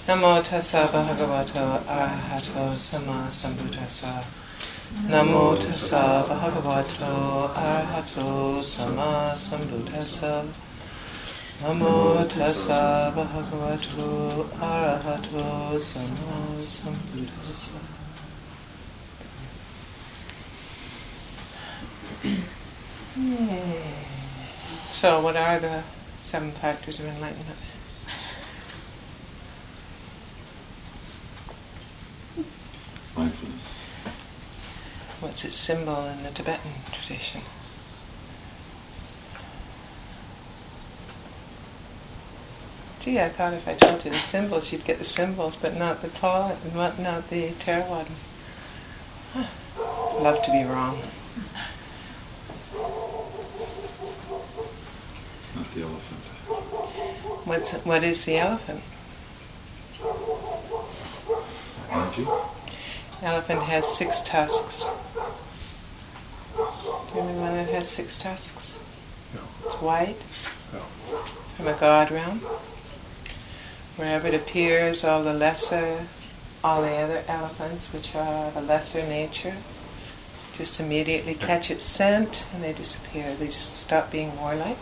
Namo tassa bhagavato arahato sama sambuddhassa. Namo tassa bhagavato arahato sama sambuddhassa. Namo tassa bhagavato arahato sama sambuddhassa. So, what are the 7 factors of enlightenment? Mindfulness. What's its symbol in the Tibetan tradition? Gee, I thought if I told you the symbols, you'd get the symbols, but not the claw, not the Theravada. Love to be wrong. It's not the elephant. What is the elephant? Energy? Elephant has 6 tusks. Do you remember one that has 6 tusks? No. It's white, No. from a god realm. Wherever it appears, all the other elephants, which are of a lesser nature, just immediately catch its scent and they disappear. They just stop being warlike.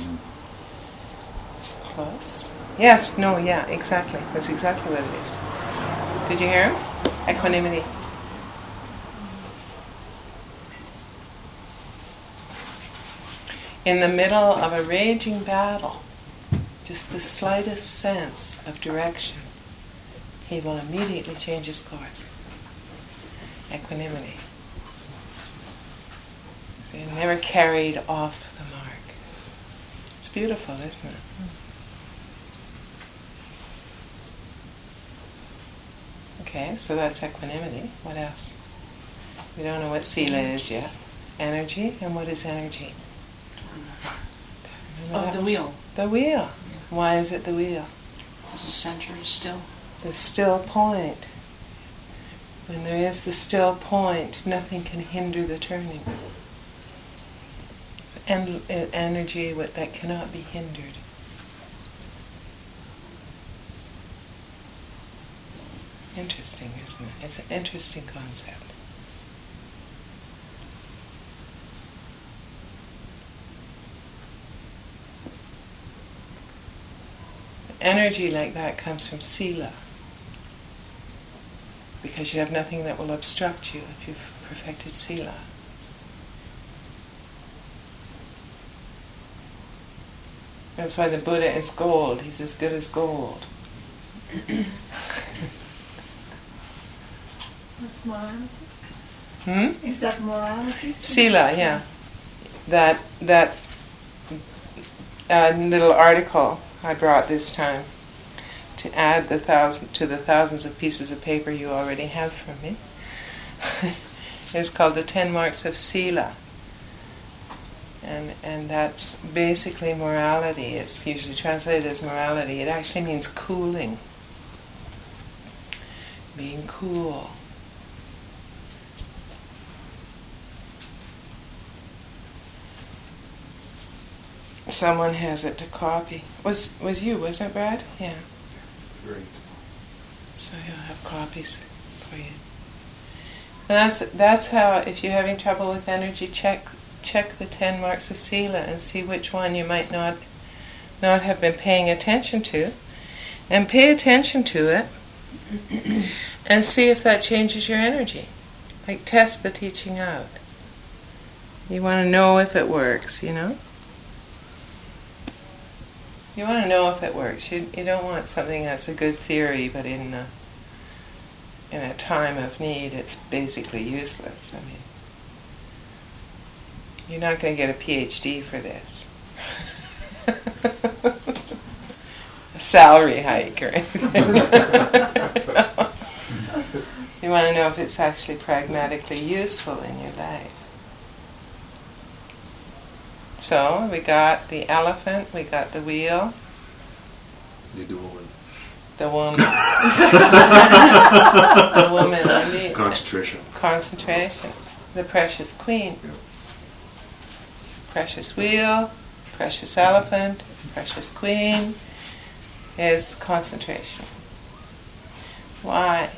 Close. Yes, no, yeah, exactly. That's exactly what it is. Did you hear him? Equanimity. In the middle of a raging battle, just the slightest sense of direction, he will immediately change his course. Equanimity. They're never carried off the mark. It's beautiful, isn't it? Okay, so that's equanimity. What else? We don't know what sila is yet. Energy, and what is energy? The wheel. The wheel. Why is it the wheel? Because the center is still. The still point. When there is the still point, nothing can hinder the turning. And energy that cannot be hindered. Interesting, isn't it? It's an interesting concept. Energy like that comes from sila, because you have nothing that will obstruct you if you've perfected sila. That's why the Buddha is gold. He's as good as gold. What's morality? Is that morality? Sila, yeah. That little article I brought this time to add to the thousands of pieces of paper you already have from me is called the 10 Marks of Sila. And that's basically morality. It's usually translated as morality. It actually means cooling. Being cool. Someone has it to copy. Was you, wasn't it, Brad? Yeah. Great. So you'll have copies for you. And that's how, if you're having trouble with energy, check the 10 Marks of Sila and see which one you might not have been paying attention to, and pay attention to it and see if that changes your energy. Like, test the teaching out. You want to know if it works, you know? You want to know if it works. You don't want something that's a good theory, but in a time of need, it's basically useless. I mean, you're not going to get a PhD for this. A salary hike or anything. You want to know if it's actually pragmatically useful in your life. So, we got the elephant, we got the wheel. Need the woman. The woman. The woman. The Concentration. Concentration. The precious queen. Yeah. Precious wheel, precious elephant, precious queen is concentration. Why?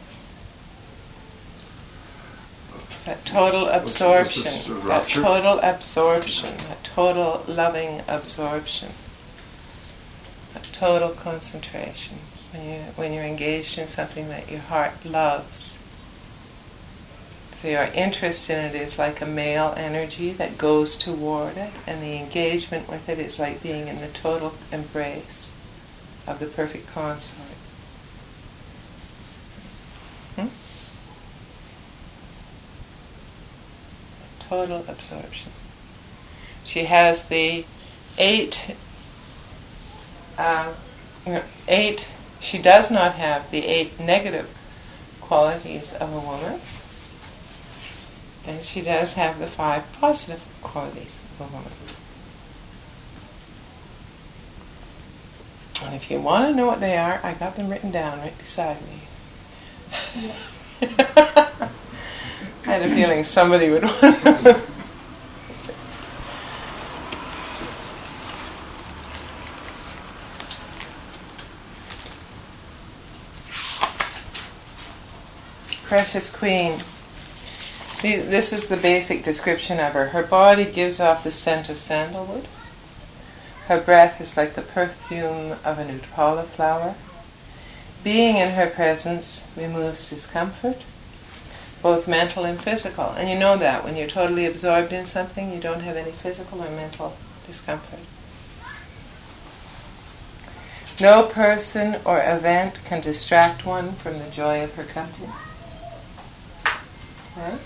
It's that total absorption, What's this, that rapture? total absorption, that total loving absorption, that total concentration. When you're engaged in something that your heart loves. So your interest in it is like a male energy that goes toward it, and the engagement with it is like being in the total embrace of the perfect consort. Total absorption. She has the eight. She does not have the 8 negative qualities of a woman, and she does have the 5 positive qualities of a woman. And if you want to know what they are, I got them written down right beside me. I had a feeling somebody would want to know. Precious Queen. This is the basic description of her. Her body gives off the scent of sandalwood. Her breath is like the perfume of a nutpala flower. Being in her presence removes discomfort, both mental and physical. And you know that when you're totally absorbed in something, you don't have any physical or mental discomfort. No person or event can distract one from the joy of her company. Right?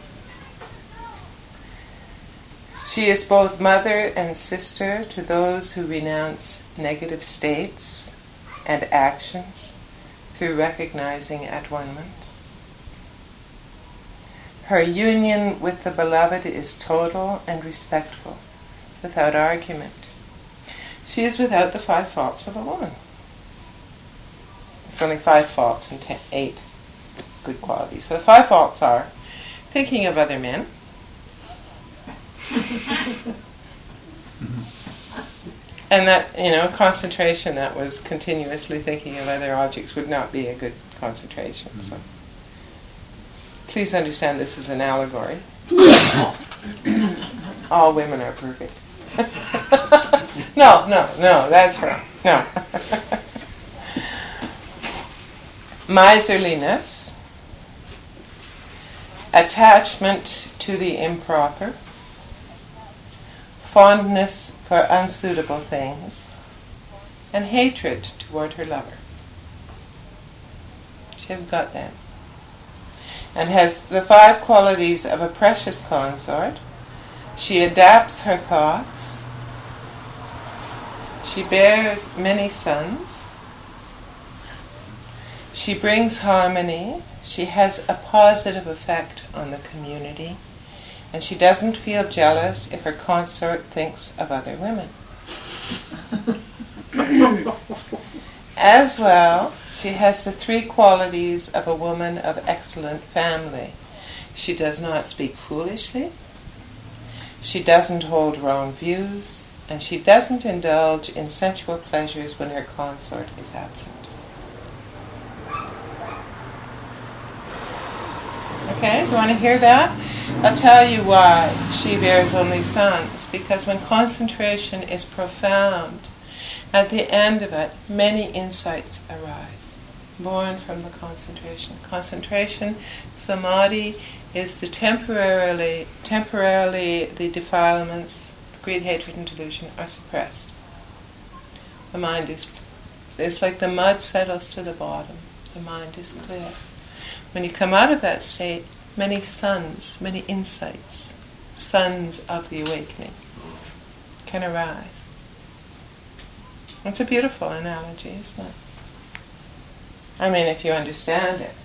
She is both mother and sister to those who renounce negative states and actions through recognizing at-one-ment. Her union with the beloved is total and respectful, without argument. She is without the 5 faults of a woman. It's only 5 faults and 8 good qualities. So the 5 faults are thinking of other men, and that, concentration that was continuously thinking of other objects would not be a good concentration. So please understand this is an allegory. All women are perfect. No, that's wrong. No. Miserliness, attachment to the improper, fondness for unsuitable things, and hatred toward her lover. She has got that. And has the 5 qualities of a precious consort. She adapts her thoughts. She bears many sons. She brings harmony. She has a positive effect on the community. And she doesn't feel jealous if her consort thinks of other women. As well, she has the 3 qualities of a woman of excellent family. She does not speak foolishly. She doesn't hold wrong views. And she doesn't indulge in sensual pleasures when her consort is absent. Okay, do you want to hear that? I'll tell you why she bears only sons. Because when concentration is profound, at the end of it, many insights arise, born from the concentration. Concentration, samadhi, is the temporarily the defilements, greed, hatred, and delusion are suppressed. The mind it's like the mud settles to the bottom. The mind is clear. When you come out of that state, many sons, many insights, sons of the awakening, can arise. It's a beautiful analogy, isn't it? I mean, if you understand it.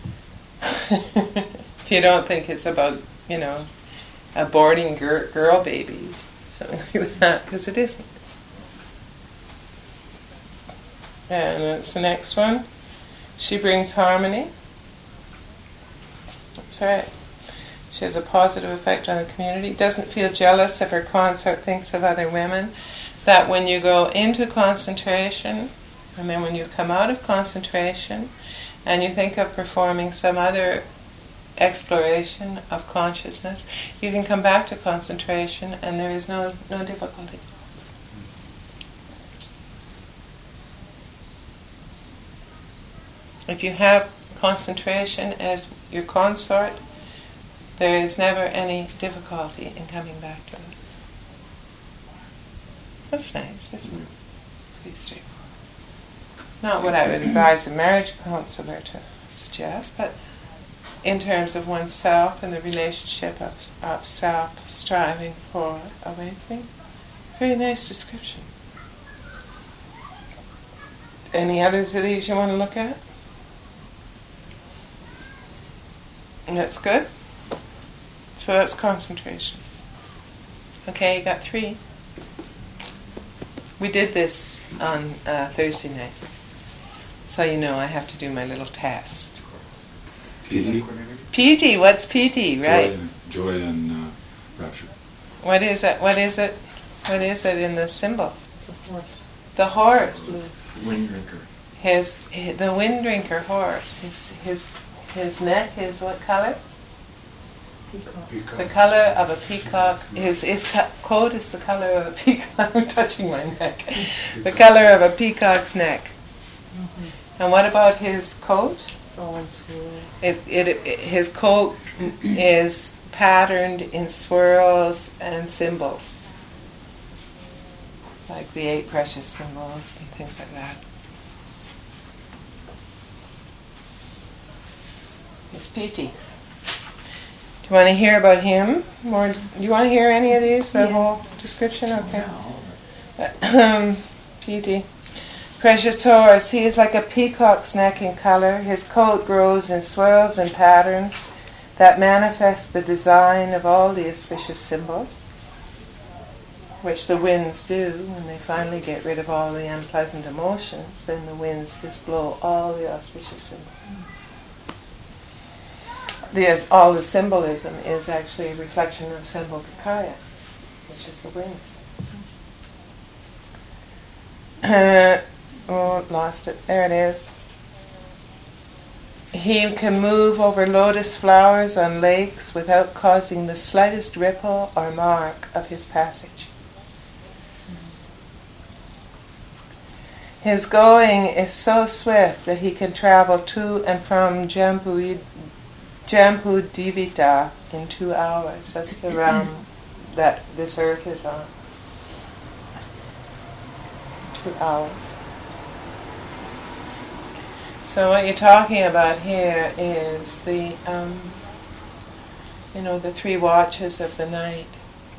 If you don't think it's about, aborting girl babies, something like that, because it isn't. And that's the next one. She brings harmony. That's right. She has a positive effect on the community. Doesn't feel jealous if her consort thinks of other women. That when you go into concentration, and then when you come out of concentration, and you think of performing some other exploration of consciousness, you can come back to concentration and there is no difficulty. If you have concentration as your consort, there is never any difficulty in coming back to it. That's nice, isn't it? Pretty straightforward. Not what I would advise a marriage counselor to suggest, but in terms of oneself and the relationship of self striving for awakening. Very nice description. Any others of these you want to look at? That's good. So that's concentration. Okay, you got 3. We did this on Thursday night. So you know I have to do my little test. Piti? Piti, what's piti, right? Joy and rapture. What is it? What is it? What is it in the symbol? The horse. The horse. Wind drinker. The wind drinker horse. His neck is what color? Peacock. The color of a peacock. His coat is the color of a peacock. I'm touching my neck. The color of a peacock's neck. Mm-hmm. And what about his coat? It's all in swirls. His coat is patterned in swirls and symbols, like the 8 precious symbols and things like that. It's Piti. Do you want to hear about him? More? Do you want to hear any of these? The whole description? Okay. Piti. Precious horse. He is like a peacock's neck in color. His coat grows in swirls and patterns that manifest the design of all the auspicious symbols, which the winds do when they finally get rid of all the unpleasant emotions. Then the winds just blow all the auspicious symbols. All the symbolism is actually a reflection of Sambhogakaya, which is the winds. Lost it. There it is. He can move over lotus flowers on lakes without causing the slightest ripple or mark of his passage. His going is so swift that he can travel to and from Jambudivita in 2 hours. That's the realm that this earth is on. 2 hours. So what you're talking about here is the 3 watches of the night.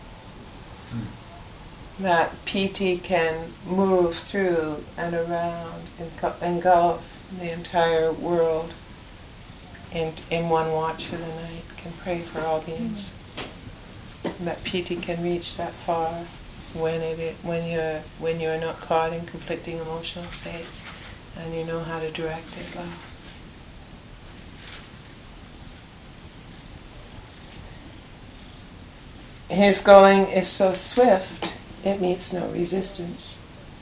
That Piti can move through and around and engulf the entire world in one watch of the night, can pray for all beings. And that Piti can reach that far when you're not caught in conflicting emotional states and you know how to direct it well. His going is so swift, it meets no resistance.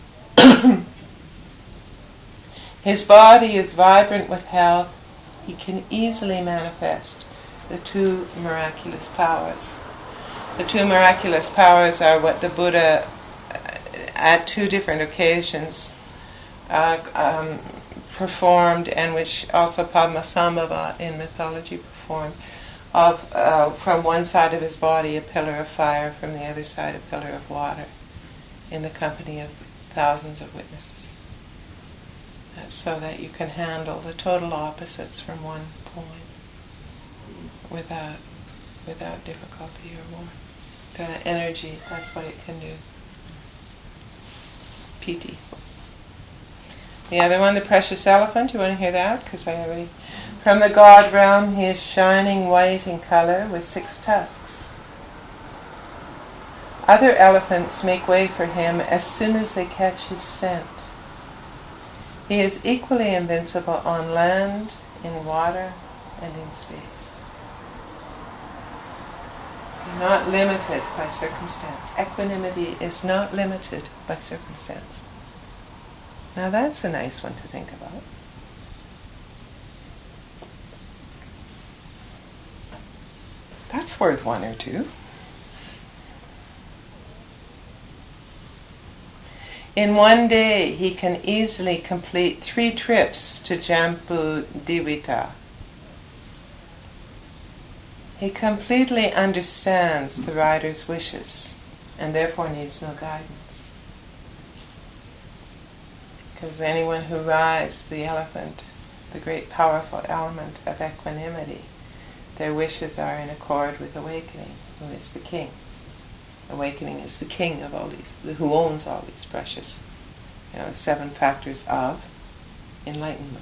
His body is vibrant with health. He can easily manifest the 2 miraculous powers. The 2 miraculous powers are what the Buddha, at 2 different occasions, performed, and which also Padmasambhava in mythology performed, from one side of his body a pillar of fire, from the other side a pillar of water, in the company of thousands of witnesses. That's so that you can handle the total opposites from one point without difficulty or war. The energy, that's what it can do. Piti. The other one, the precious elephant, you want to hear that? Because I already... From the God realm, he is shining white in color with 6 tusks. Other elephants make way for him as soon as they catch his scent. He is equally invincible on land, in water, and in space. He's not limited by circumstance. Equanimity is not limited by circumstance. Now that's a nice one to think about. that's worth one or two. In one day, he can easily complete 3 trips to Jambu Dvita. He completely understands the rider's wishes and therefore needs no guidance. Because anyone who rides the elephant, the great powerful element of equanimity, their wishes are in accord with awakening, who is the king. Awakening is the king of all these, who owns all these precious, 7 factors of enlightenment.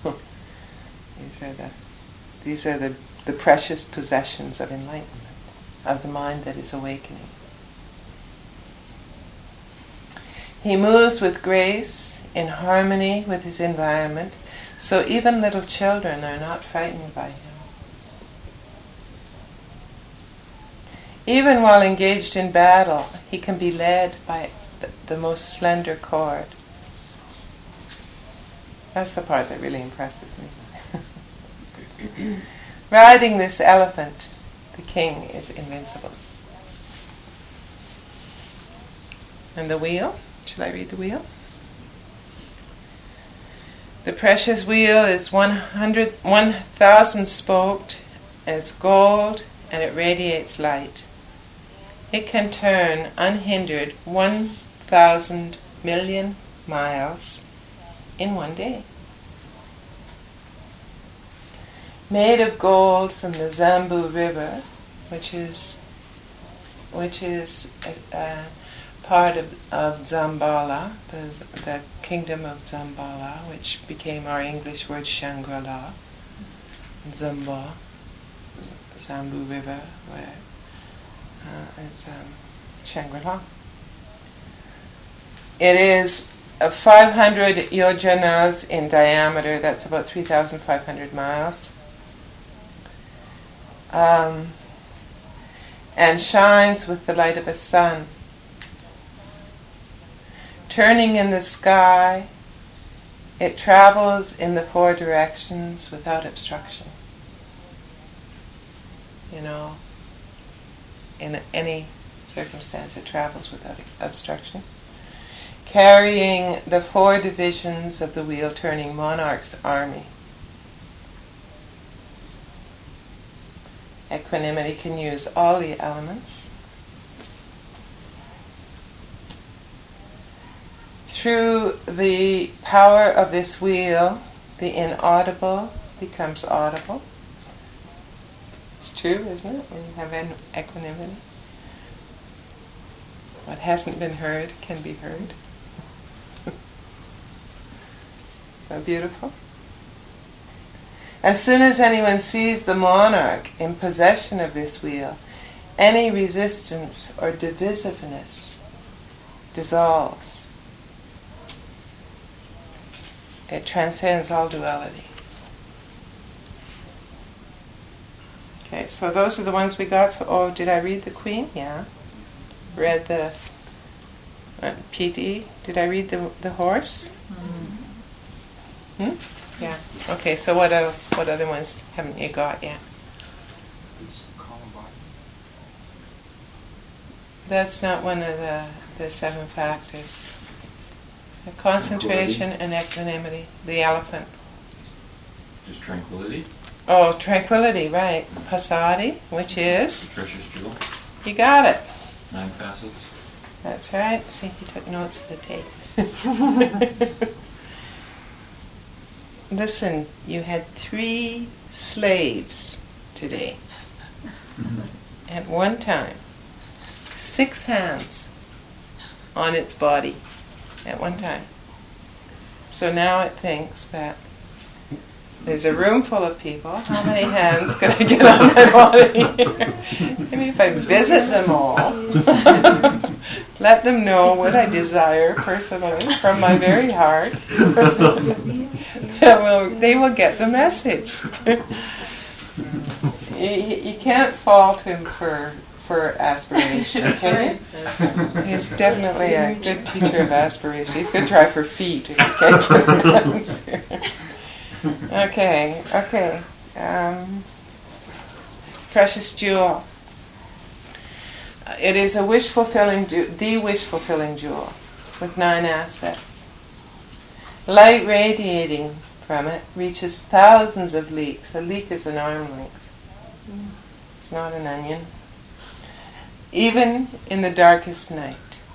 These are the precious possessions of enlightenment, of the mind that is awakening. He moves with grace, in harmony with his environment, so even little children are not frightened by him. Even while engaged in battle, he can be led by the most slender cord. That's the part that really impresses me. Riding this elephant, the king is invincible. And the wheel? Should I read the wheel? The precious wheel is 1,000 spoked, it's gold, and it radiates light. It can turn unhindered 1,000 million miles in one day. Made of gold from the Zambu River, which is part of Zambala, the kingdom of Zambala, which became our English word Shangri-La, Zamba, Zambu River, where it's Shangri-La. It is 500 yojanas in diameter, that's about 3,500 miles, and shines with the light of a sun. Turning in the sky, it travels in the 4 directions without obstruction. In any circumstance, it travels without obstruction. Carrying the 4 divisions of the wheel-turning monarch's army. Equanimity can use all the elements. Through the power of this wheel, the inaudible becomes audible. It's true, isn't it? When you have equanimity, what hasn't been heard can be heard. So beautiful. As soon as anyone sees the monarch in possession of this wheel, any resistance or divisiveness dissolves. It transcends all duality. Okay, so those are the ones we got. So, did I read the Queen? Yeah. Read the PD. Did I read the horse? Yeah. Okay, so what else? What other ones haven't you got yet? That's not one of the 7 factors. The concentration and equanimity. The elephant. Just tranquility. Oh, tranquility, right. Passaddhi, which is? The precious jewel. You got it. 9 facets. That's right. See, he took notes of the tape. Listen, you had 3 slaves today. At one time. 6 hands on its body at one time. So now it thinks that there's a room full of people. How many hands can I get on my body here? Maybe if I visit them all, let them know what I desire personally from my very heart, they will get the message. You can't fault him for aspiration, okay? He's definitely a good teacher of aspiration. He's going to try for feet if he can't get an answer. Okay. Precious jewel. It is a wish-fulfilling, the wish-fulfilling jewel with 9 aspects. Light radiating from it reaches thousands of leagues. A league is an arm length. It's not an onion. Even in the darkest night.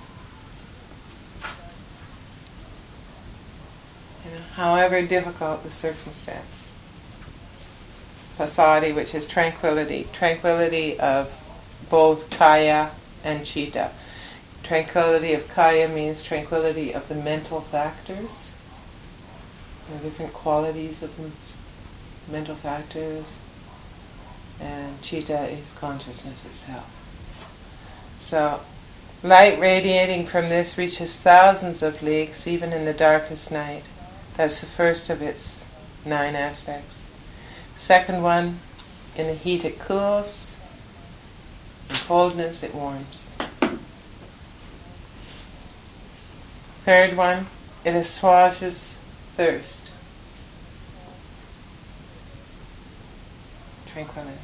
However difficult the circumstance. Passaddhi, which is tranquility. Tranquility of both kaya and chitta. Tranquility of kaya means tranquility of the mental factors, the different qualities of the mental factors, and chitta is consciousness itself. So, light radiating from this reaches thousands of leagues, even in the darkest night. That's the first of its 9 aspects. Second one, in the heat it cools, in coldness it warms. Third one, it assuages thirst. Tranquility.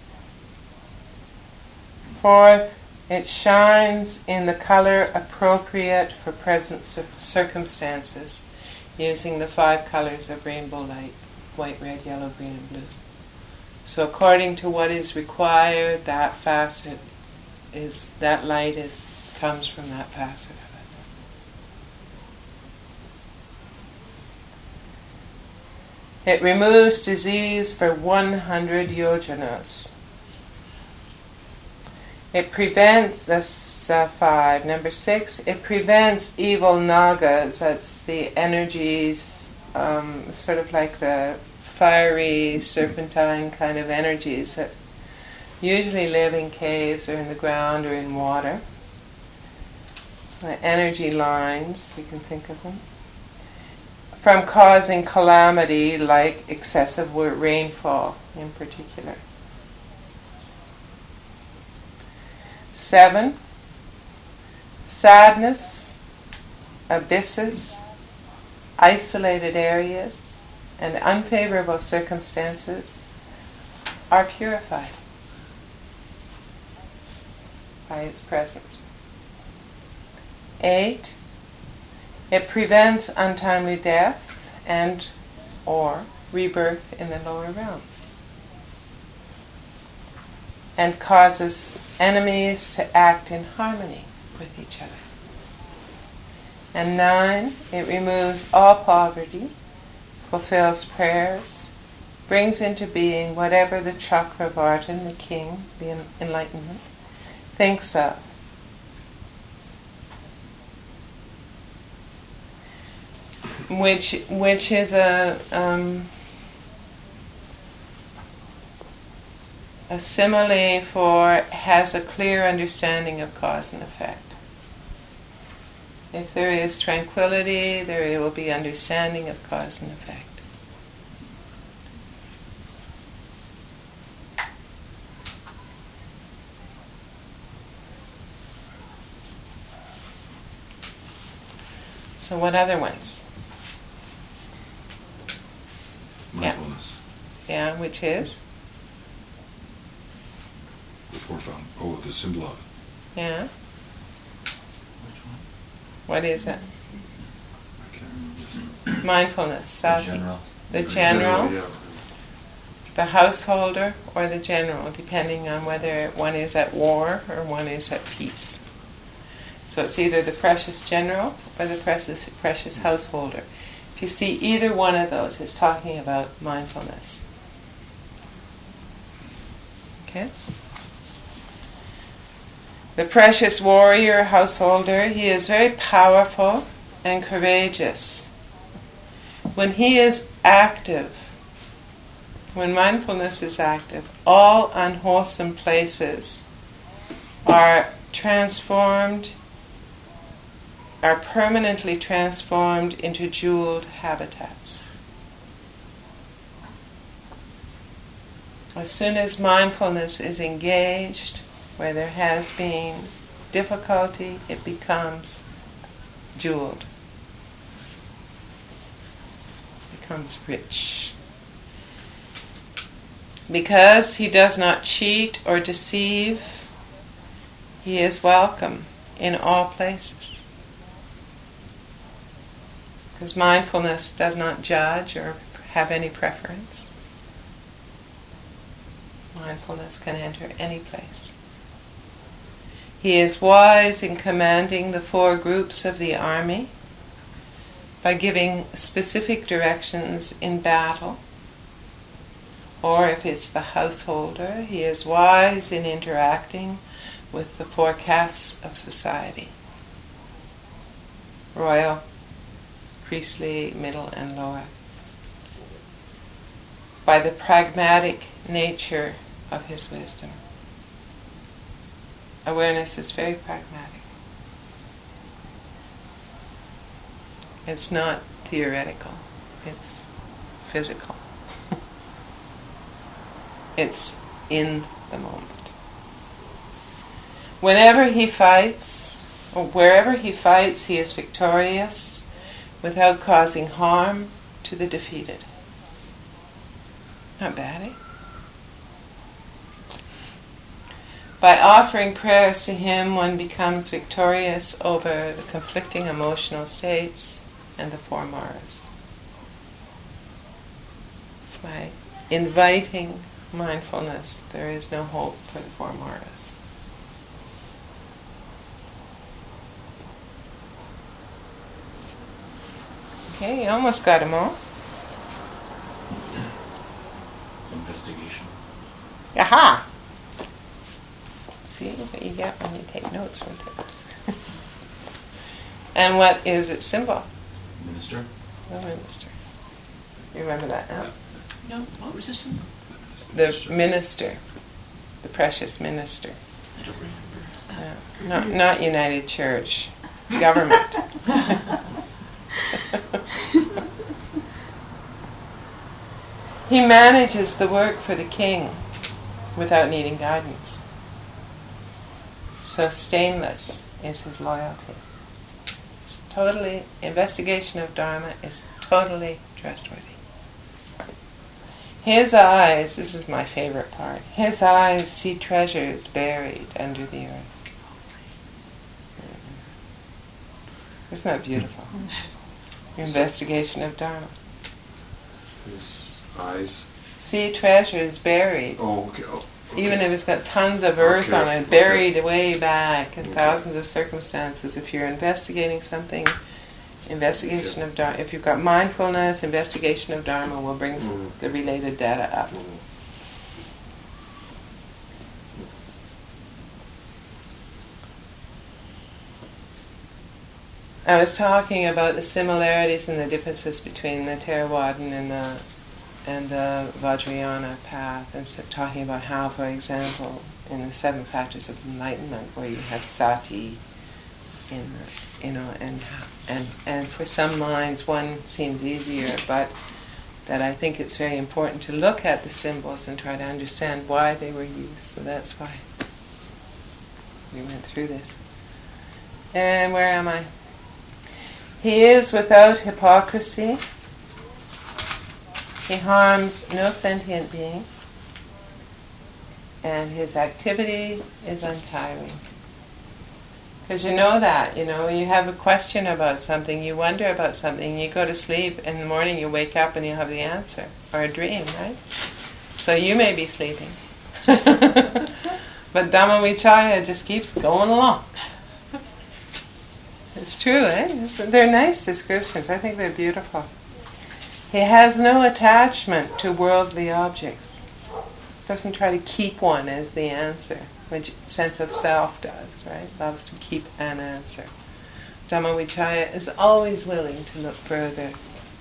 Fourth, it shines in the color appropriate for present circumstances, using the 5 colors of rainbow light: white, red, yellow, green, and blue. So according to what is required, that facet is, that light is, comes from that facet of it. It removes disease for 100 yojanas. It prevents, that's 5. Number 6, it prevents evil nagas. That's the energies, sort of like the fiery, serpentine kind of energies that usually live in caves or in the ground or in water. The energy lines, you can think of them. From causing calamity like excessive rainfall in particular. 7, sadness, abysses, isolated areas, and unfavorable circumstances are purified by its presence. 8, it prevents untimely death and or rebirth in the lower realms, and causes enemies to act in harmony with each other. And 9, it removes all poverty, fulfills prayers, brings into being whatever the Chakravartin, the king, the enlightenment, thinks of. Which is a simile for has a clear understanding of cause and effect. If there is tranquility, there will be understanding of cause and effect. So what other ones? Mindfulness. Yeah, which is? The fourth one. Oh, the symbol of. Yeah. Which one? What is it? I can't remember. Mindfulness. The Sati. general. The general, Yeah. the householder, or the general, depending on whether one is at war or one is at peace. So it's either the precious general or the precious householder. If you see either one of those, it's talking about mindfulness. Okay? The precious warrior, householder, he is very powerful and courageous. When he is active, when mindfulness is active, all unwholesome places are transformed, are permanently transformed into jeweled habitats. As soon as mindfulness is engaged, where there has been difficulty, it becomes jeweled. Becomes rich. Because he does not cheat or deceive, He is welcome in all places. Because mindfulness does not judge or have any preference. Mindfulness can enter any place. He is wise in commanding the 4 groups of the army by giving specific directions in battle. Or if it's the householder, he is wise in interacting with the 4 castes of society: royal, priestly, middle, and lower. By the pragmatic nature of his wisdom. Awareness is very pragmatic. It's not theoretical. It's physical. It's in the moment. Whenever he fights, or wherever he fights, he is victorious without causing harm to the defeated. Not bad, eh? By offering prayers to him, one becomes victorious over the conflicting emotional states and the 4 maras. By inviting mindfulness, there is no hope for the 4 maras. Okay, you almost got them all. Investigation. Aha! See what you get when you take notes from things. And what is its symbol? Minister. The minister. You remember that now? No, what was this? The minister. The precious minister. I don't remember. No, not United Church. Government. He manages the work for the king without needing guidance. So stainless is his loyalty. It's totally, investigation of Dharma is totally trustworthy. His eyes, this is my favorite part, his eyes see treasures buried under the earth. Isn't that beautiful? Investigation of Dharma. His eyes. See treasures buried. Oh, okay. Oh, okay. Even if it's got tons of earth Okay, on it, okay. buried way back in Okay. thousands of circumstances. If you're investigating something, investigation Yeah. of Dharma, if you've got mindfulness, investigation of Dharma will bring the related data up. I was talking about the similarities and the differences between the Theravadan and the Vajrayana path, and so talking about how, for example, in the 7 factors of enlightenment, where you have sati, and for some minds one seems easier, but that I think it's very important to look at the symbols and try to understand why they were used. So that's why we went through this. And where am I? He is without hypocrisy. He harms no sentient being. And his activity is untiring. Because you know that, you have a question about something, you wonder about something, you go to sleep, and in the morning you wake up and you have the answer. Or a dream, right? So you may be sleeping. But Dhammavichaya just keeps going along. It's true, eh? They're nice descriptions. I think they're beautiful. He has no attachment to worldly objects. Doesn't try to keep one as the answer, which sense of self does, right? Loves to keep an answer. Dhammavichaya is always willing to look further.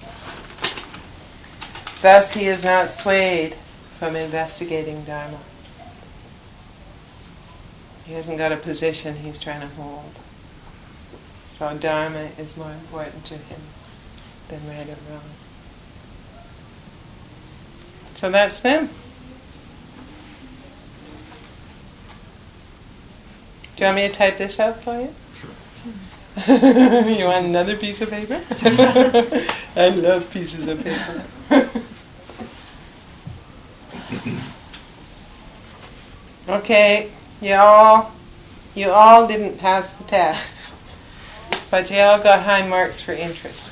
Thus he is not swayed from investigating Dharma. He hasn't got a position he's trying to hold. So Dharma is more important to him than right or wrong. So that's them. Do you want me to type this out for you? Sure. You want another piece of paper? I love pieces of paper. Okay, y'all You all didn't pass the test, but you all got high marks for interest.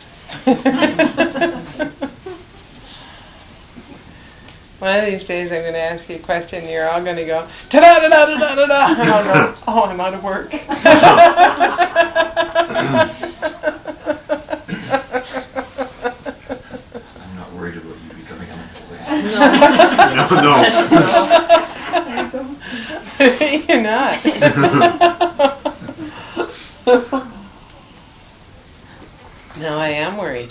One of these days I'm going to ask you a question and you're all going to go, ta-da-da-da-da-da-da, and I'll go, oh, I'm out of work. I'm not worried about you becoming unemployed. No. You're not. No, I am worried.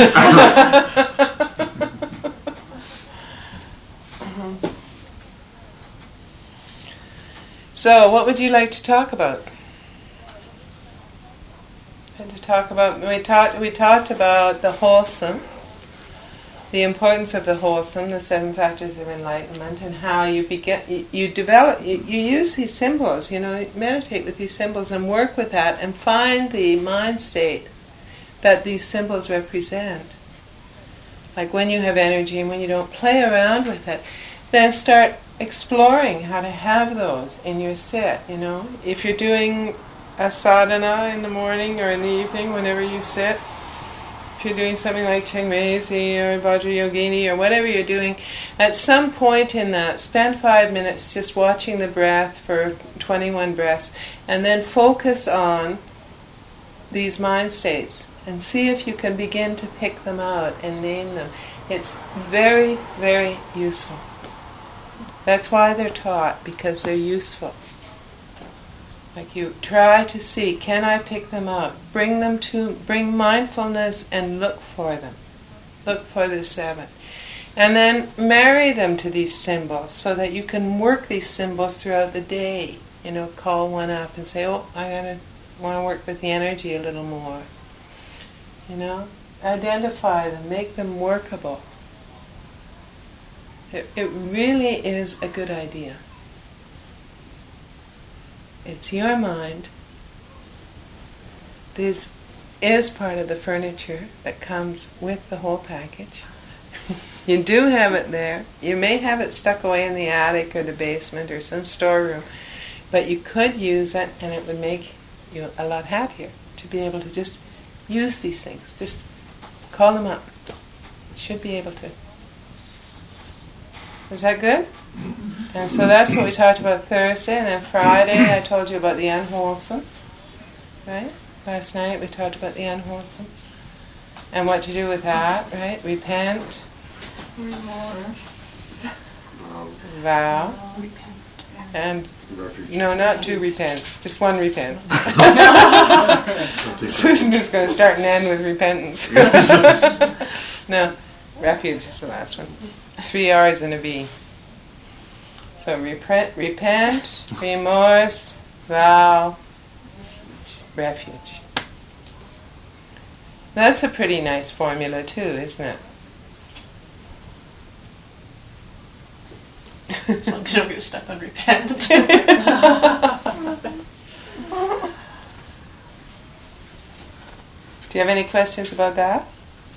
So, what would you like to talk about? We talked about the wholesome, the importance of the wholesome, the 7 factors of enlightenment, and how you use these symbols. Meditate with these symbols and work with that, and find the mind state that these symbols represent. Like when you have energy and when you don't, play around with it. Then start exploring how to have those in your sit. If you're doing a sadhana in the morning or in the evening, whenever you sit, if you're doing something like Chengmeizi or Vajrayogini or whatever you're doing, at some point in that, spend 5 minutes just watching the breath for 21 breaths, and then focus on these mind states and see if you can begin to pick them out and name them. It's very, very useful. That's why they're taught, because they're useful. Like you try to see, can I pick them out? Bring mindfulness and look for them. Look for the 7. And then marry them to these symbols so that you can work these symbols throughout the day. Call one up and say, oh, I want to work with the energy a little more. Identify them, make them workable. It really is a good idea. It's your mind. This is part of the furniture that comes with the whole package. You do have it there. You may have it stuck away in the attic or the basement or some storeroom, but you could use it and it would make you a lot happier to be able to just use these things. Just call them up. You should be able to. Is that good? And so that's what we talked about Thursday, and then Friday I told you about the unwholesome, right? Last night we talked about the unwholesome and what to do with that, right? Repent, Remorse. vow, Repent. and Refuge. no, not 2 repents, just 1 repent. Susan is going to start and end with repentance. No, refuge is the last one. 3 R's and a V. So repent, remorse, vow, refuge. That's a pretty nice formula too, isn't it? As long as you don't get stuck on repent. Do you have any questions about that?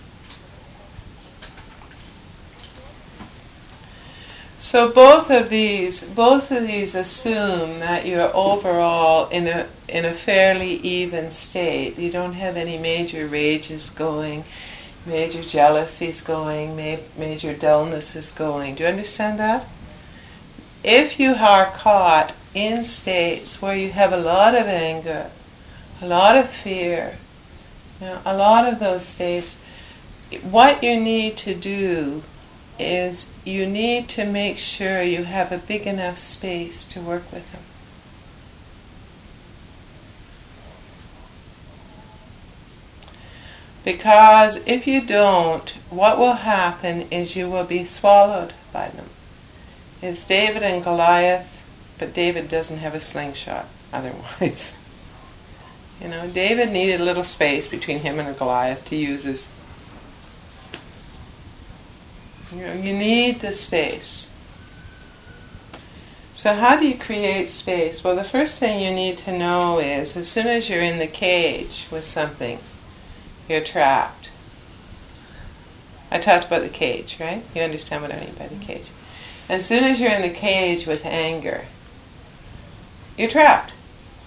So both of these assume that you're overall in a fairly even state. You don't have any major rages going, major jealousies going, major dullnesses going. Do you understand that? If you are caught in states where you have a lot of anger, a lot of fear, a lot of those states, what you need to do is you need to make sure you have a big enough space to work with them. Because if you don't, what will happen is you will be swallowed by them. It's David and Goliath, but David doesn't have a slingshot otherwise. David needed a little space between him and Goliath to use his. You need the space. So how do you create space? Well, the first thing you need to know is, as soon as you're in the cage with something, you're trapped. I talked about the cage, right? You understand what I mean by the cage. As soon as you're in the cage with anger, you're trapped.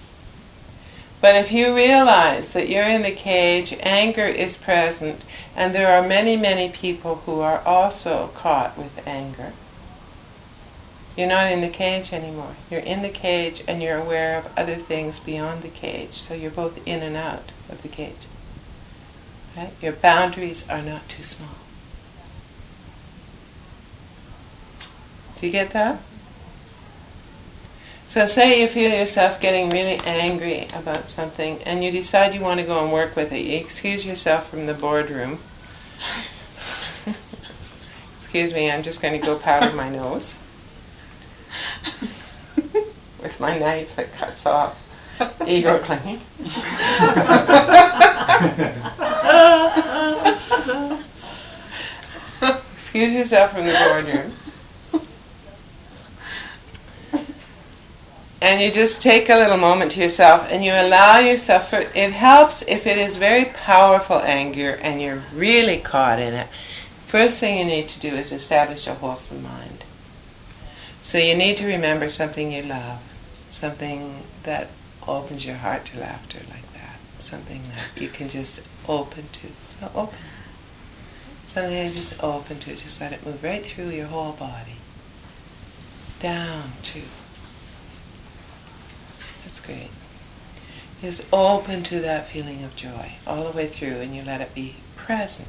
But if you realize that you're in the cage, anger is present, and there are many, many people who are also caught with anger, you're not in the cage anymore. You're in the cage and you're aware of other things beyond the cage. So you're both in and out of the cage. Right? Your boundaries are not too small. Do you get that? So say you feel yourself getting really angry about something and you decide you want to go and work with it. You excuse yourself from the boardroom. Excuse me, I'm just going to go powder my nose with my knife that cuts off ego clinging. Excuse yourself from the boardroom. And you just take a little moment to yourself and you allow yourself, it helps if it is very powerful anger and you're really caught in it. First thing you need to do is establish a wholesome mind. So you need to remember something you love, something that opens your heart to laughter like that, something that you can just open to. So open. Something you just open to, just let it move right through your whole body. Down to. That's great. Just open to that feeling of joy all the way through and you let it be present.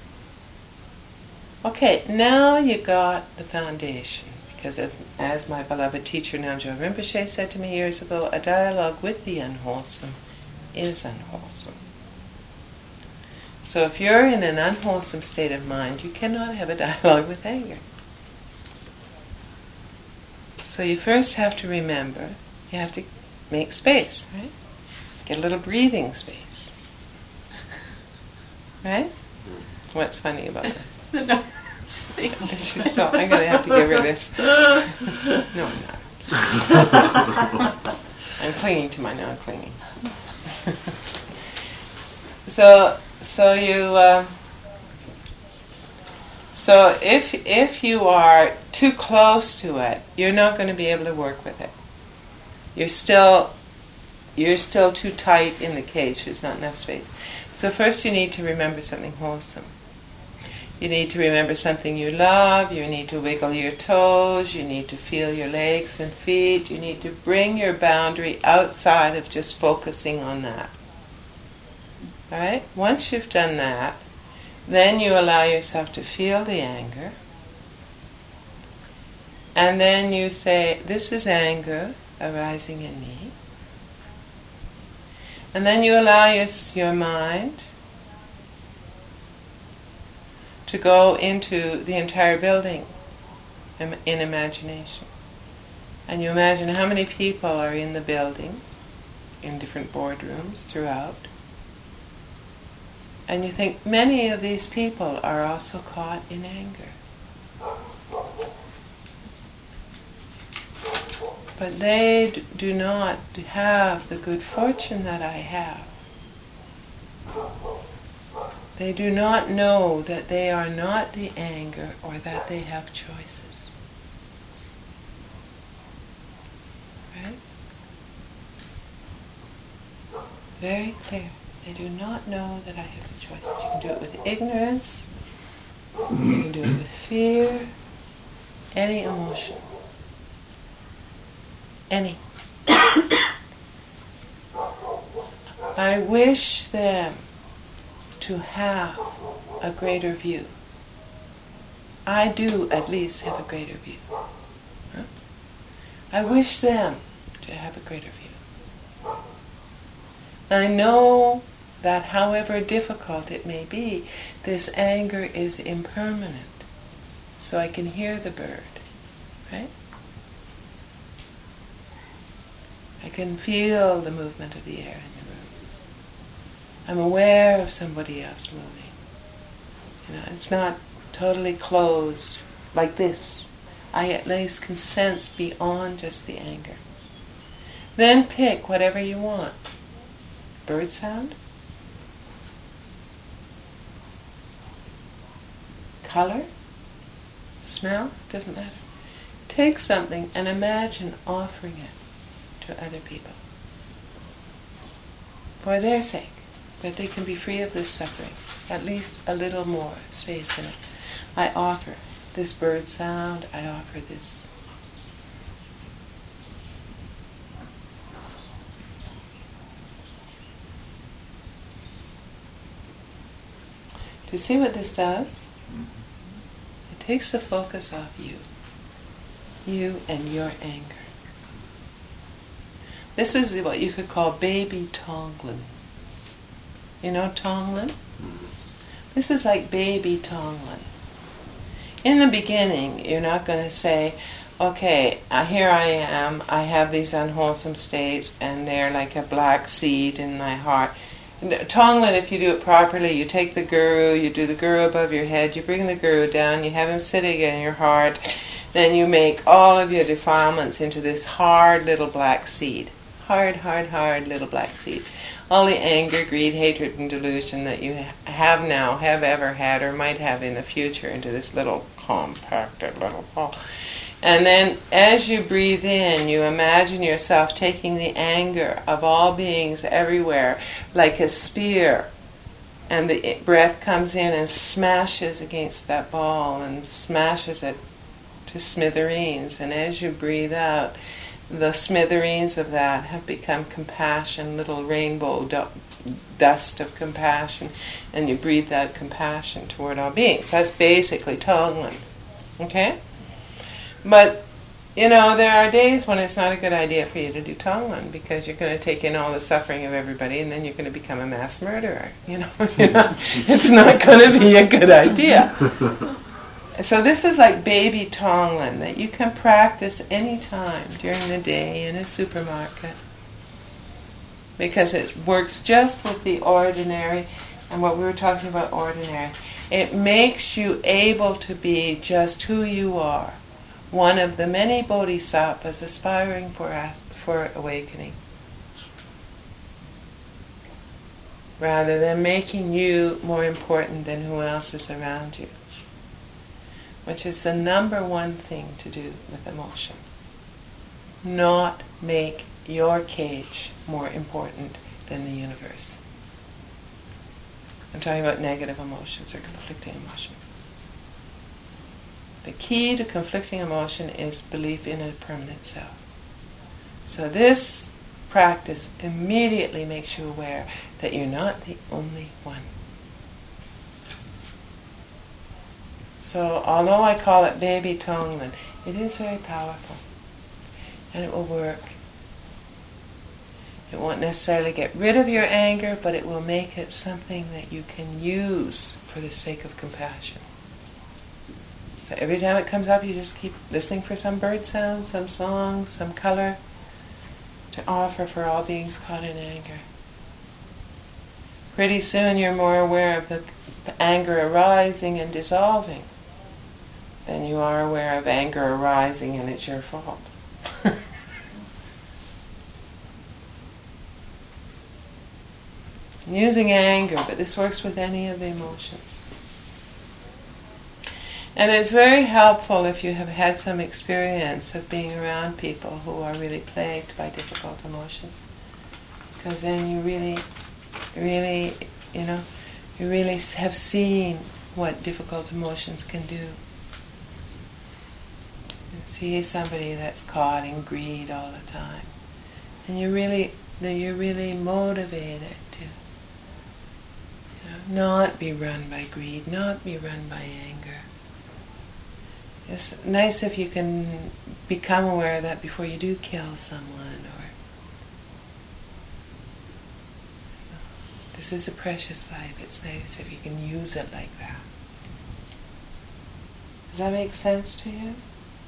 Okay, now you got the foundation. Because as my beloved teacher Namgyal Rinpoche said to me years ago, a dialogue with the unwholesome is unwholesome. So if you're in an unwholesome state of mind, you cannot have a dialogue with anger. So you first have to remember, you have to make space, right? Get a little breathing space. Right? What's funny about that? No. She's so, I'm going to have to give her this. No, I'm not. I'm clinging to my non-clinging. So if you are too close to it, you're not going to be able to work with it. You're still too tight in the cage. There's not enough space. So first you need to remember something wholesome. You need to remember something you love. You need to wiggle your toes. You need to feel your legs and feet. You need to bring your boundary outside of just focusing on that. All right? Once you've done that, then you allow yourself to feel the anger. And then you say, this is anger arising in me. And then you allow your mind to go into the entire building in imagination. And you imagine how many people are in the building, in different boardrooms throughout. And you think many of these people are also caught in anger. But they do not have the good fortune that I have. They do not know that they are not the anger or that they have choices. Right? Very clear. They do not know that I have the choices. You can do it with ignorance. You can do it with fear. Any emotion. Any. I wish them to have a greater view. I do at least have a greater view. Huh? I wish them to have a greater view. I know that however difficult it may be, this anger is impermanent. So I can hear the bird, right? I can feel the movement of the air in the room. I'm aware of somebody else moving. It's not totally closed like this. I at least can sense beyond just the anger. Then pick whatever you want. Bird sound? Color? Smell? Doesn't matter. Take something and imagine offering it to other people. for their sake, that they can be free of this suffering, at least a little more space in it. I offer this bird sound, I offer this. Do you see what this does? It takes the focus off you and your anger. This is what you could call baby Tonglen. You know Tonglen? This is like baby Tonglen. In the beginning, you're not going to say, okay, here I am, I have these unwholesome states, and they're like a black seed in my heart. Tonglen, if you do it properly, you take the guru, you do the guru above your head, you bring the guru down, you have him sitting in your heart, then you make all of your defilements into this hard little black seed. Hard little black seed. All the anger, greed, hatred, and delusion that you have now, have ever had, or might have in the future into this little compacted little ball. And then as you breathe in, you imagine yourself taking the anger of all beings everywhere like a spear, and the breath comes in and smashes against that ball and smashes it to smithereens. And as you breathe out, the smithereens of that have become compassion, little rainbow dust of compassion, and you breathe that compassion toward all beings. That's basically Tonglen. Okay? But, you know, there are days when it's not a good idea for you to do Tonglen, because you're going to take in all the suffering of everybody, and then you're going to become a mass murderer. You know, it's not going to be a good idea. So this is like baby Tonglen that you can practice any time during the day in a supermarket, because it works just with the ordinary, and what we were talking about ordinary. It makes you able to be just who you are, one of the many bodhisattvas aspiring for awakening, rather than making you more important than who else is around you, which is the number one thing to do with emotion. Not make your cage more important than the universe. I'm talking about negative emotions or conflicting emotions. The key to conflicting emotion is belief in a permanent self. So this practice immediately makes you aware that you're not the only one. So although I call it baby Tonglen, it is very powerful, and it will work. It won't necessarily get rid of your anger, but it will make it something that you can use for the sake of compassion. So every time it comes up, you just keep listening for some bird sound, some song, some color, to offer for all beings caught in anger. Pretty soon you're more aware of the anger arising and dissolving than you are aware of anger arising and it's your fault. I'm using anger, but this works with any of the emotions. And it's very helpful if you have had some experience of being around people who are really plagued by difficult emotions, because then you really, you really have seen what difficult emotions can do. You see somebody that's caught in greed all the time, and you're really motivated to not be run by greed, not be run by anger. It's nice if you can become aware of that before you do kill someone, or this is a precious life. It's nice if you can use it like that. Does that make sense to you?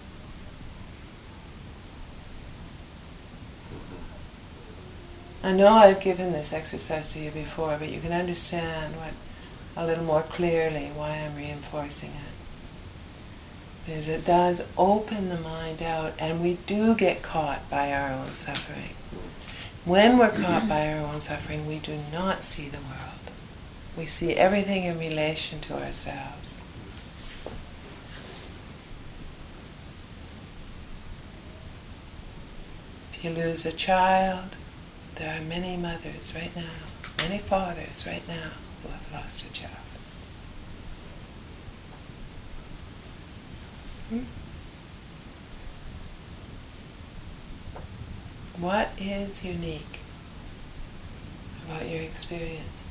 I know I've given this exercise to you before, but you can understand a little more clearly why I'm reinforcing it. Because it does open the mind out, and we do get caught by our own suffering. When we're caught by our own suffering, we do not see the world. We see everything in relation to ourselves. If you lose a child, there are many mothers right now, many fathers right now who have lost a child. What is unique about your experience?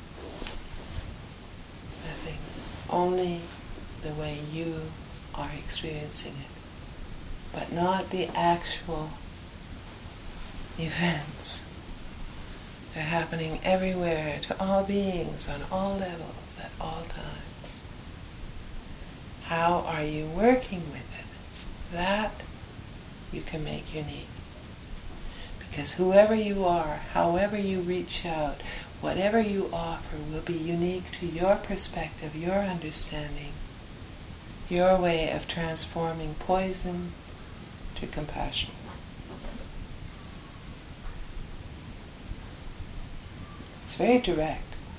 Nothing. Only the way you are experiencing it, but not the actual events. They're happening everywhere, to all beings, on all levels, at all times. How are you working with it? That you can make unique. Because whoever you are, however you reach out, whatever you offer will be unique to your perspective, your understanding, your way of transforming poison to compassion. It's very direct.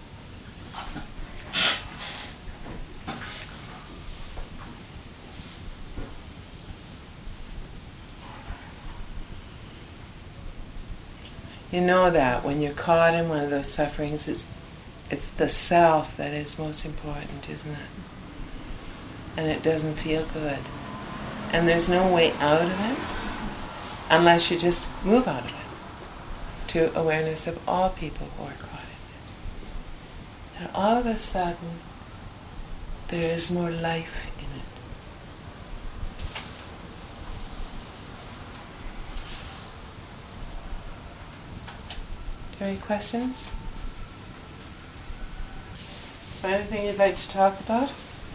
You know that when you're caught in one of those sufferings, it's the self that is most important, isn't it? And it doesn't feel good. And there's no way out of it unless you just move out of it to awareness of all people who are caught in this. And all of a sudden, there is more life in it. Any questions? Anything you'd like to talk about?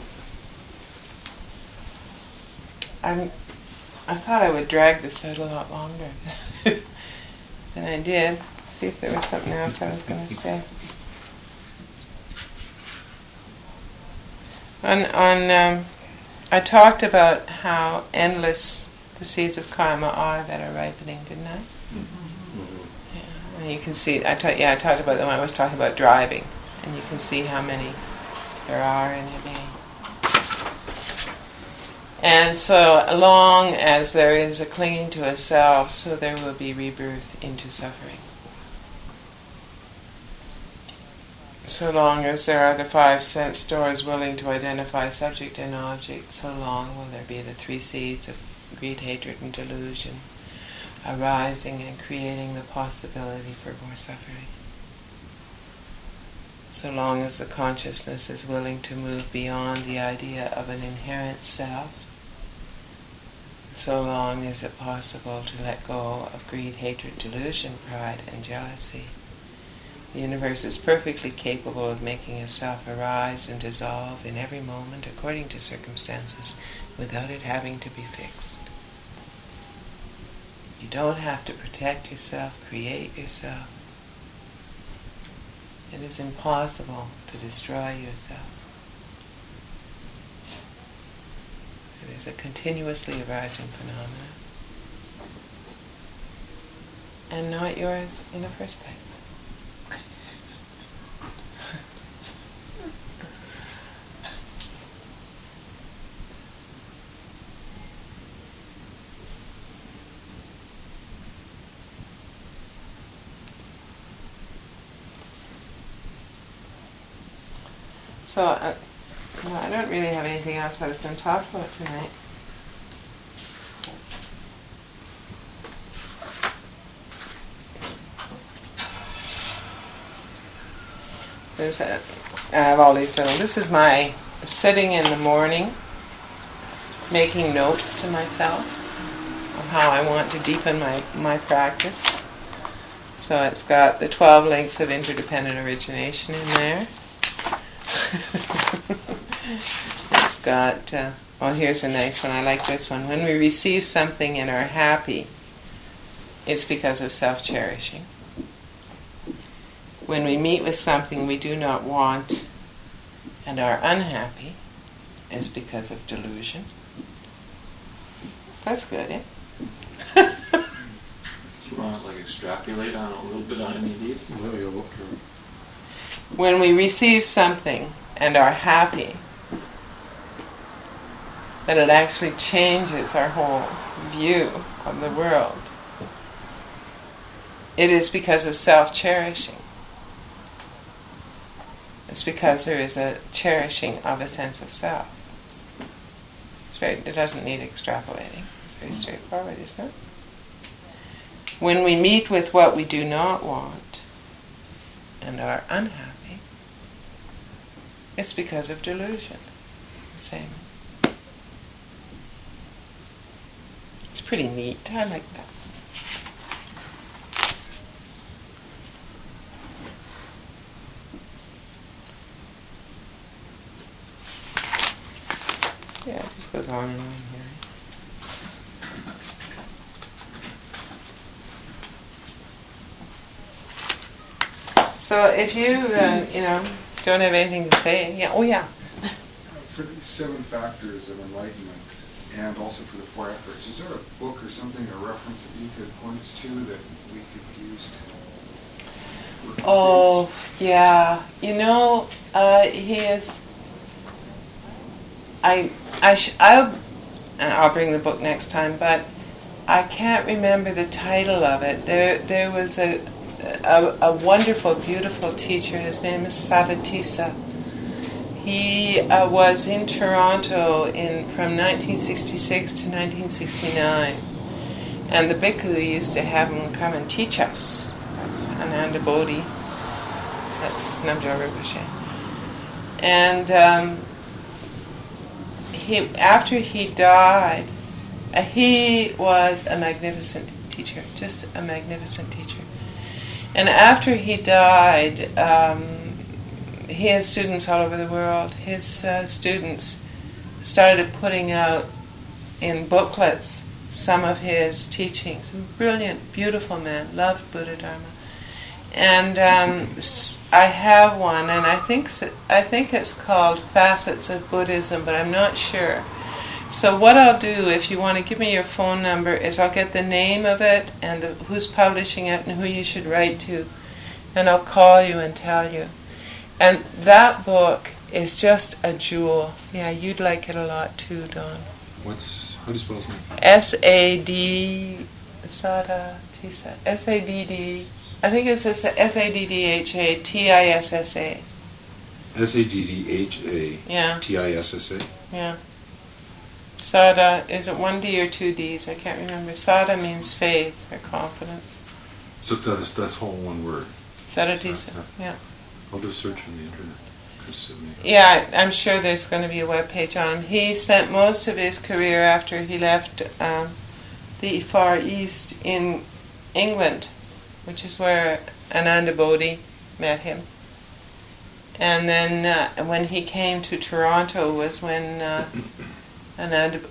I thought I would drag this out a lot longer than I did. See if there was something else I was going to say. I talked about how endless the seeds of karma are that are ripening, didn't I? And you can see, I talked about them when I was talking about driving, and you can see how many there are in a day. And so long as there is a clinging to a self, so there will be rebirth into suffering. So long as there are the 5 sense doors willing to identify subject and object, so long will there be the 3 seeds of greed, hatred, and delusion arising and creating the possibility for more suffering. So long as the consciousness is willing to move beyond the idea of an inherent self, so long is it possible to let go of greed, hatred, delusion, pride, and jealousy. The universe is perfectly capable of making a self arise and dissolve in every moment according to circumstances without it having to be fixed. You don't have to protect yourself, create yourself. It is impossible to destroy yourself. It is a continuously arising phenomenon, and not yours in the first place. So, I don't really have anything else I was going to talk about tonight. I have all these little, this is my sitting in the morning, making notes to myself of how I want to deepen my practice. So it's got the 12 links of interdependent origination in there. It's got, here's a nice one, I like this one. When we receive something and are happy, it's because of self-cherishing. When we meet with something we do not want and are unhappy, it's because of delusion. That's good, eh? You want to extrapolate on a little bit on any of these? When we receive something and are happy, that it actually changes our whole view of the world. it is because of self-cherishing. It's because there is a cherishing of a sense of self. It doesn't need extrapolating. It's very straightforward, isn't it? When we meet with what we do not want and are unhappy, it's because of delusion. Same. It's pretty neat. I like that. Yeah, it just goes on and on here. So if you, don't have anything to say, For these 7 factors of enlightenment, and also for the 4 efforts, is there a book or something, a reference that you could point us to that we could use to... Oh, yeah. He is... I'll bring the book next time, but I can't remember the title of it. There was a wonderful, beautiful teacher. His name is Sadatissa. He was in Toronto from 1966 to 1969, and the bhikkhu used to have him come and teach us. That's Ananda Bodhi. That's Namgyal Rinpoche. And after he died, he was a magnificent teacher, just a magnificent teacher. And after he died, he has students all over the world. His students started putting out in booklets some of his teachings. Brilliant, beautiful man, loved Buddha Dharma. And I have one, and I think it's called Facets of Buddhism, but I'm not sure. So what I'll do, if you want to give me your phone number, is I'll get the name of it and who's publishing it and who you should write to, and I'll call you and tell you. And that book is just a jewel. Yeah, you'd like it a lot too, Don. How do you spell his name? S-A-D... Saddhatissa. S-A-D-D... I think it's S-A-D-D-H-A-T-I-S-S-A. S-A-D-D-H-A. Yeah. T-I-S-S-A. Yeah. Sada, is it 1 D or 2 Ds? I can't remember. Sada means faith or confidence. So that's all one word. Saddhatissa, yeah. I'll do a search on the internet. Yeah, I'm sure there's going to be a webpage on him. He spent most of his career after he left the Far East in England, which is where Ananda Bodhi met him. And then when he came to Toronto was when Namgyal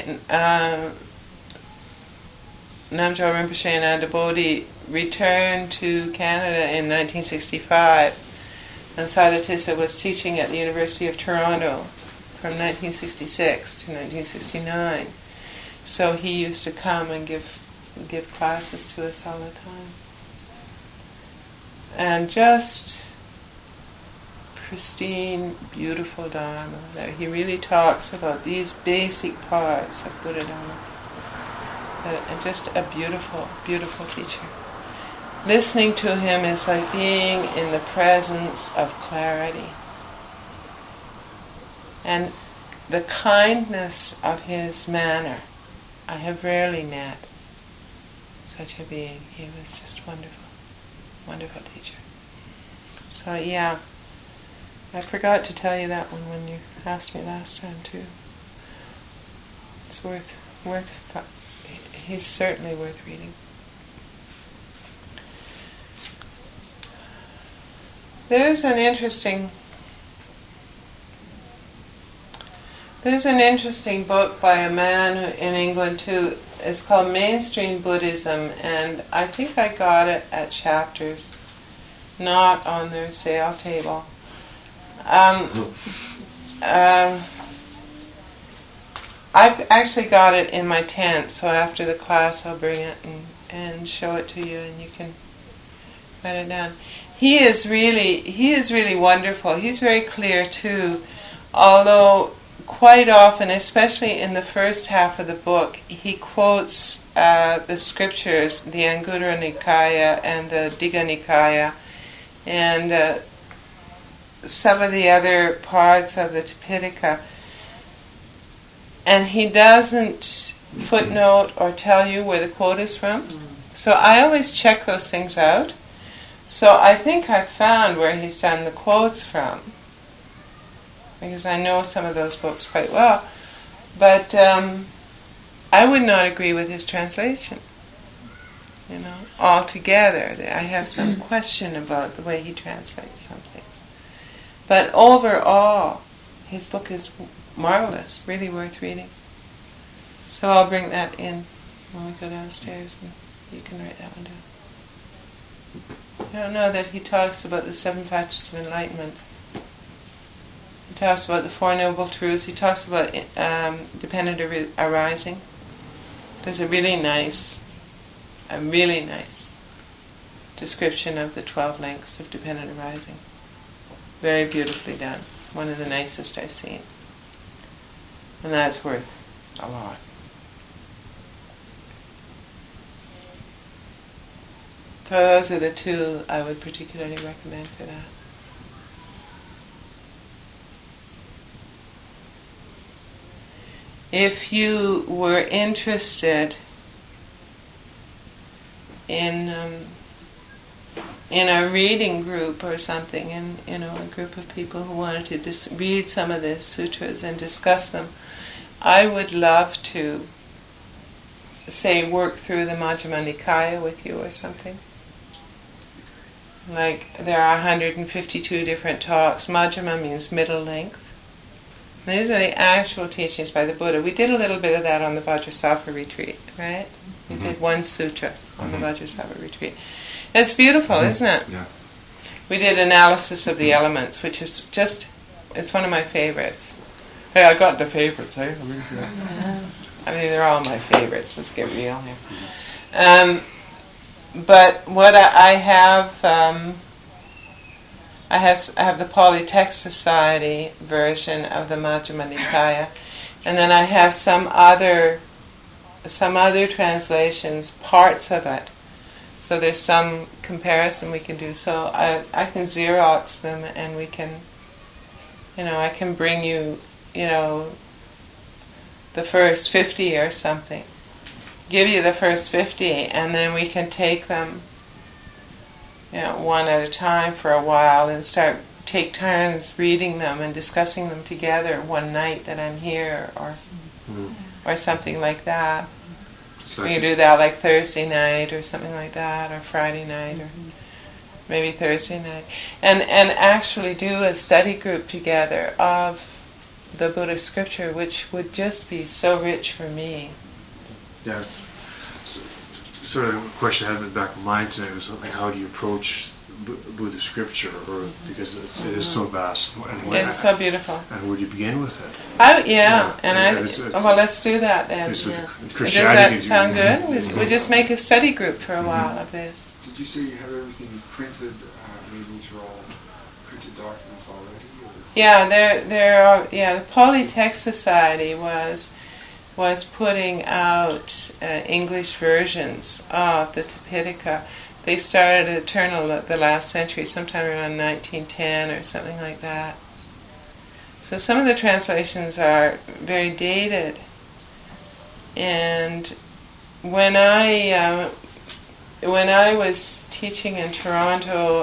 Rinpoche and Ananda Bodhi returned to Canada in 1965. And Saddhatissa was teaching at the University of Toronto from 1966 to 1969. So he used to come and give classes to us all the time. And just pristine, beautiful Dharma. That he really talks about these basic parts of Buddha Dharma. And just a beautiful, beautiful teacher. Listening to him is like being in the presence of clarity. And the kindness of his manner, I have rarely met such a being. He was just wonderful, wonderful teacher. So yeah, I forgot to tell you that one when you asked me last time too. It's he's certainly worth reading. There's an interesting book by a man in England too. It's called Mainstream Buddhism, and I think I got it at Chapters, not on their sale table. I've actually got it in my tent, so after the class I'll bring it and show it to you, and you can write it down. He is really wonderful. He's very clear too, although quite often, especially in the first half of the book, he quotes the scriptures, the Anguttara Nikaya and the Digha Nikaya, and some of the other parts of the Tipitaka, and he doesn't footnote or tell you where the quote is from. So I always check those things out. So I think I've found where he's done the quotes from, because I know some of those books quite well. But I would not agree with his translation, altogether. I have some question about the way he translates some things. But overall, his book is marvelous, really worth reading. So I'll bring that in when we go downstairs, and you can write that one down. I don't know that he talks about the 7 factors of enlightenment. He talks about the 4 noble truths. He talks about dependent arising. There's a really nice description of the 12 links of dependent arising. Very beautifully done. One of the nicest I've seen. And that's worth a lot. So those are the 2 I would particularly recommend for that. If you were interested in a reading group or something, in a group of people who wanted to read some of the sutras and discuss them, I would love to, say, work through the Majjhima Nikaya with you or something. Like, there are 152 different talks. Majjhima means middle length. And these are the actual teachings by the Buddha. We did a little bit of that on the Vajrasattva retreat, right? We did one sutra on the Vajrasattva retreat. It's beautiful, isn't it? Yeah. We did analysis of the elements, which is just, it's one of my favorites. Hey, I got the favorites, eh? I mean, they're all my favorites, let's get real here. But what I have the Pali Text Society version of the Majjhima Nikaya, and then I have some other translations, parts of it. So there's some comparison we can do. So I can Xerox them, and we can, I can bring you, the first 50 or something. Give you the first 50, and then we can take them, one at a time for a while, and take turns reading them and discussing them together one night that I'm here, or something like that. We can do that like Thursday night or something like that, or Friday night, or maybe Thursday night, and actually do a study group together of the Buddhist scripture, which would just be so rich for me. Yeah. Sort of a question I had in the back of my mind today was like, how do you approach Buddhist scripture, or because it is so vast? It's so beautiful. And where do you begin with it? Well, let's do that then. Does that sound good? We just make a study group for a while of this. Did you say you have everything printed? Maybe these are all printed documents already? Or? Yeah, there are. Yeah, the Pali Text Society was putting out English versions of the Tipitaka. They started at the last century, sometime around 1910 or something like that. So some of the translations are very dated. And when I was teaching in Toronto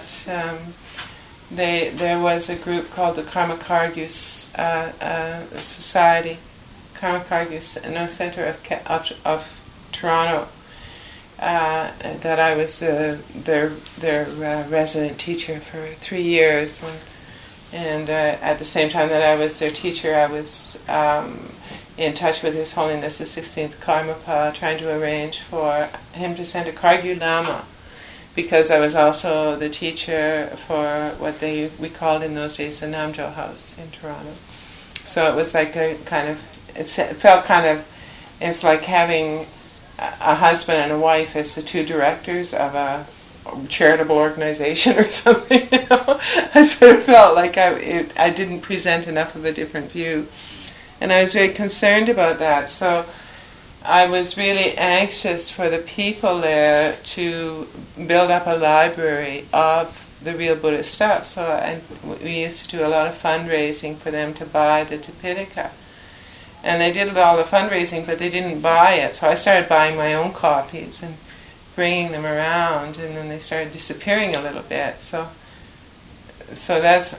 there was a group called the Karmakargya Society. Karmakargya Center of Toronto, that I was their resident teacher for 3 years, and at the same time that I was their teacher, I was in touch with His Holiness the 16th Karmapa, trying to arrange for him to send a Kargyu Lama, because I was also the teacher for what we called in those days the Namjo House in Toronto. So it was like a kind of, it felt kind of, it's like having a husband and a wife as the 2 directors of a charitable organization or something. I sort of felt like I didn't present enough of a different view, and I was very concerned about that. So I was really anxious for the people there to build up a library of the real Buddhist stuff. So we used to do a lot of fundraising for them to buy the Tipitaka. And they did all the fundraising, but they didn't buy it. So I started buying my own copies and bringing them around, and then they started disappearing a little bit. So that's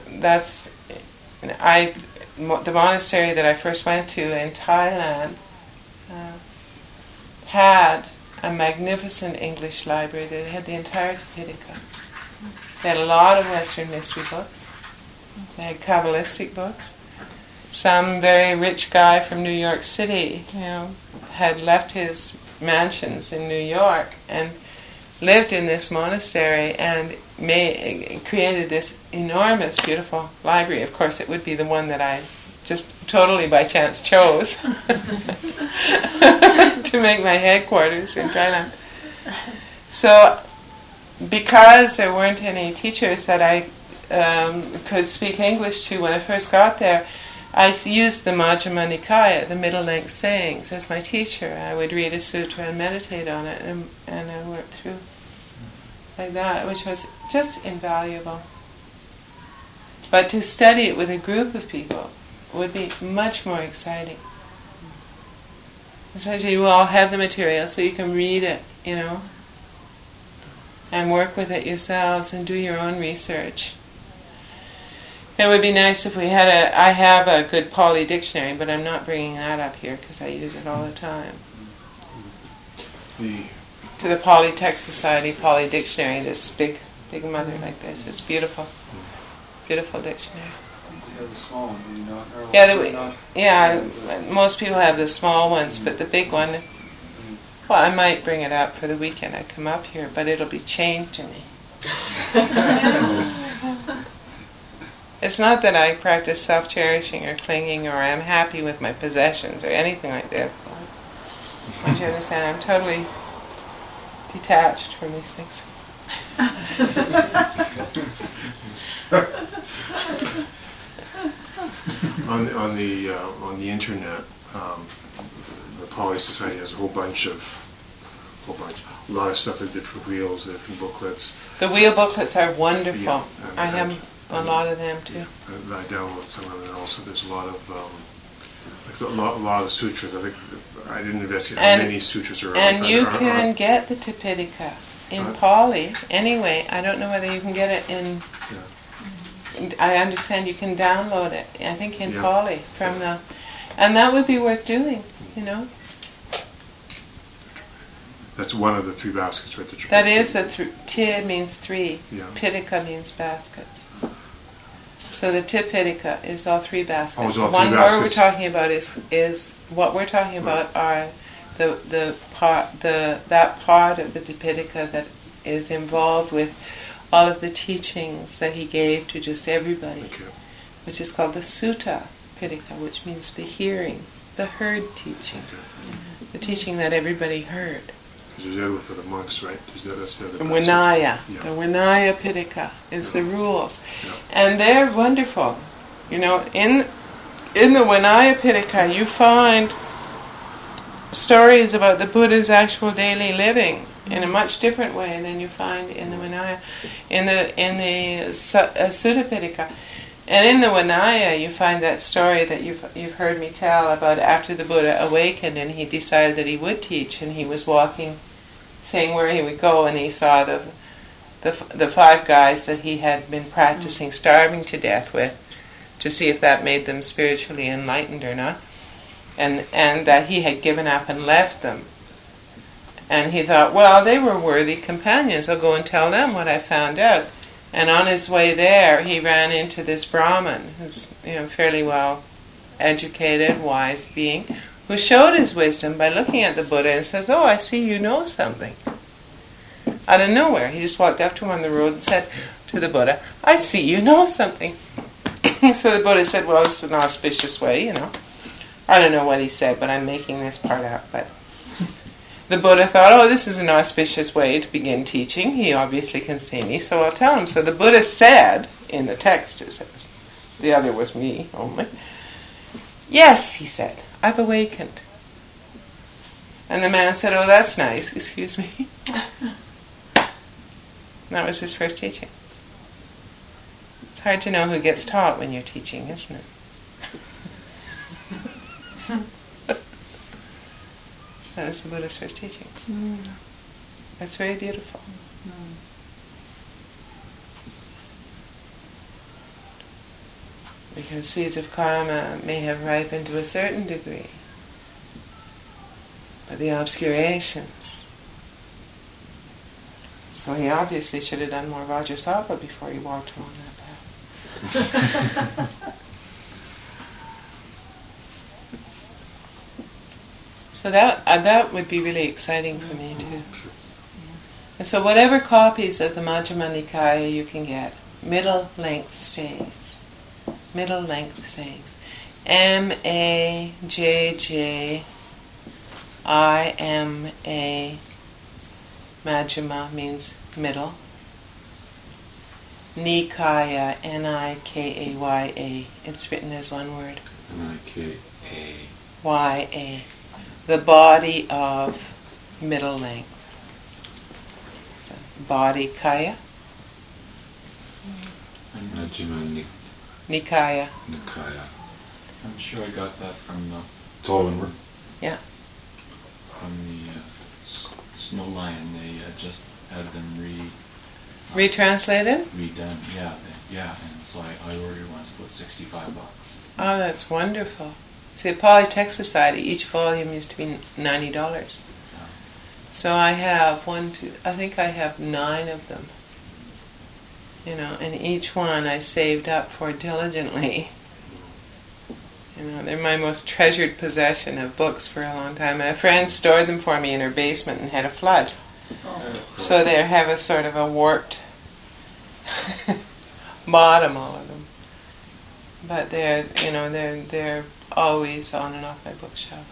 the monastery that I first went to in Thailand had a magnificent English library. They had the entire Tipitaka. They had a lot of Western mystery books. They had Kabbalistic books. Some very rich guy from New York City, had left his mansions in New York and lived in this monastery and created this enormous, beautiful library. Of course, it would be the one that I just totally by chance chose to make my headquarters in Thailand. So, because there weren't any teachers that I could speak English to when I first got there, I used the Majjhima Nikaya, the middle length sayings, as my teacher. I would read a sutra and meditate on it, and I worked through like that, which was just invaluable. But to study it with a group of people would be much more exciting. Especially you all have the material so you can read it, and work with it yourselves and do your own research. It would be nice if we had I have a good Pali dictionary, but I'm not bringing that up here because I use it all the time. To the Pali Text Society Pali Dictionary, this big mother like this. It's beautiful. Beautiful dictionary. You have a small one, do you not? Most people have the small ones, but the big one, well, I might bring it up for the weekend. I come up here, but it'll be chained to me. It's not that I practice self-cherishing or clinging or I'm happy with my possessions or anything like this. I want you to understand, I'm totally detached from these things. On the internet, the Pali Society has a lot of stuff, with different wheels, different booklets. The wheel booklets are wonderful. Yeah, I have a lot of them too. Yeah, I download some of them, and also there's a lot of sutras. I think I didn't investigate how many sutras are. And you can get the Tipitaka in Pali anyway. I don't know whether you can get it in. Yeah. I understand you can download it. I think in Pali from and that would be worth doing. That's one of the three baskets, right? That is Ti means three. Yeah. Pitaka means baskets. So the Tipitaka is all three baskets. Oh, it's all one three more baskets. we're talking about is what we're talking about are that part of the Tipitaka that is involved with all of the teachings that he gave to just everybody, which is called the Sutta Pitaka, which means the hearing, the heard teaching, the teaching that everybody heard. There's the other one for the monks, right? That's the other The basket. Vinaya. Yeah. The Vinaya Pitaka is the rules. Yeah. And they're wonderful. In the Vinaya Pitaka you find stories about the Buddha's actual daily living in a much different way than you find in the Vinaya. In the Sutta Pitaka. And in the Vinaya you find that story that you've heard me tell about after the Buddha awakened and he decided that he would teach, and he was walking, saying where he would go, and he saw the five guys that he had been practicing starving to death with, to see if that made them spiritually enlightened or not, and that he had given up and left them. And he thought, well, they were worthy companions, I'll go and tell them what I found out. And on his way there, he ran into this Brahmin, who's fairly well educated, wise being, who showed his wisdom by looking at the Buddha and says, "Oh, I see you know something." Out of nowhere, he just walked up to him on the road and said to the Buddha, "I see you know something." So the Buddha said, "Well, it's an auspicious way, I don't know what he said, but I'm making this part up, but." The Buddha thought, oh, this is an auspicious way to begin teaching. He obviously can see me, so I'll tell him. So the Buddha said, in the text it says, the other was me only, "Yes," he said, "I've awakened." And the man said, "Oh, that's nice, excuse me." That was his first teaching. It's hard to know who gets taught when you're teaching, isn't it? That was the Buddha's first teaching. That's very beautiful. Because seeds of karma may have ripened to a certain degree, but the obscurations. So he obviously should have done more Vajrasattva before he walked along that path. So that would be really exciting for me too. And so whatever copies of the Majjhima Nikaya you can get, middle length sayings. Middle length sayings. M-A-J-J-I-M-A. Majjhima means middle. Nikaya, N-I-K-A-Y-A. It's written as one word. N-I-K-A. Y-A. The body of middle length. So, body kaya. Majjhima Nikaya. Nikaya. I'm sure I got that from the It's all one word. Yeah. from the Snow Lion. They just had them Retranslated? redone. Yeah, and so I ordered one. It's about $65. Oh, that's wonderful. See, at Polytech Society, each volume used to be $90. So I have I think I have 9 of them. You know, and each one I saved up for diligently. You know, they're my most treasured possession of books for a long time. A friend stored them for me in her basement and had a flood. So they have a sort of a warped bottom, all of them. But they're always on and off my bookshelf.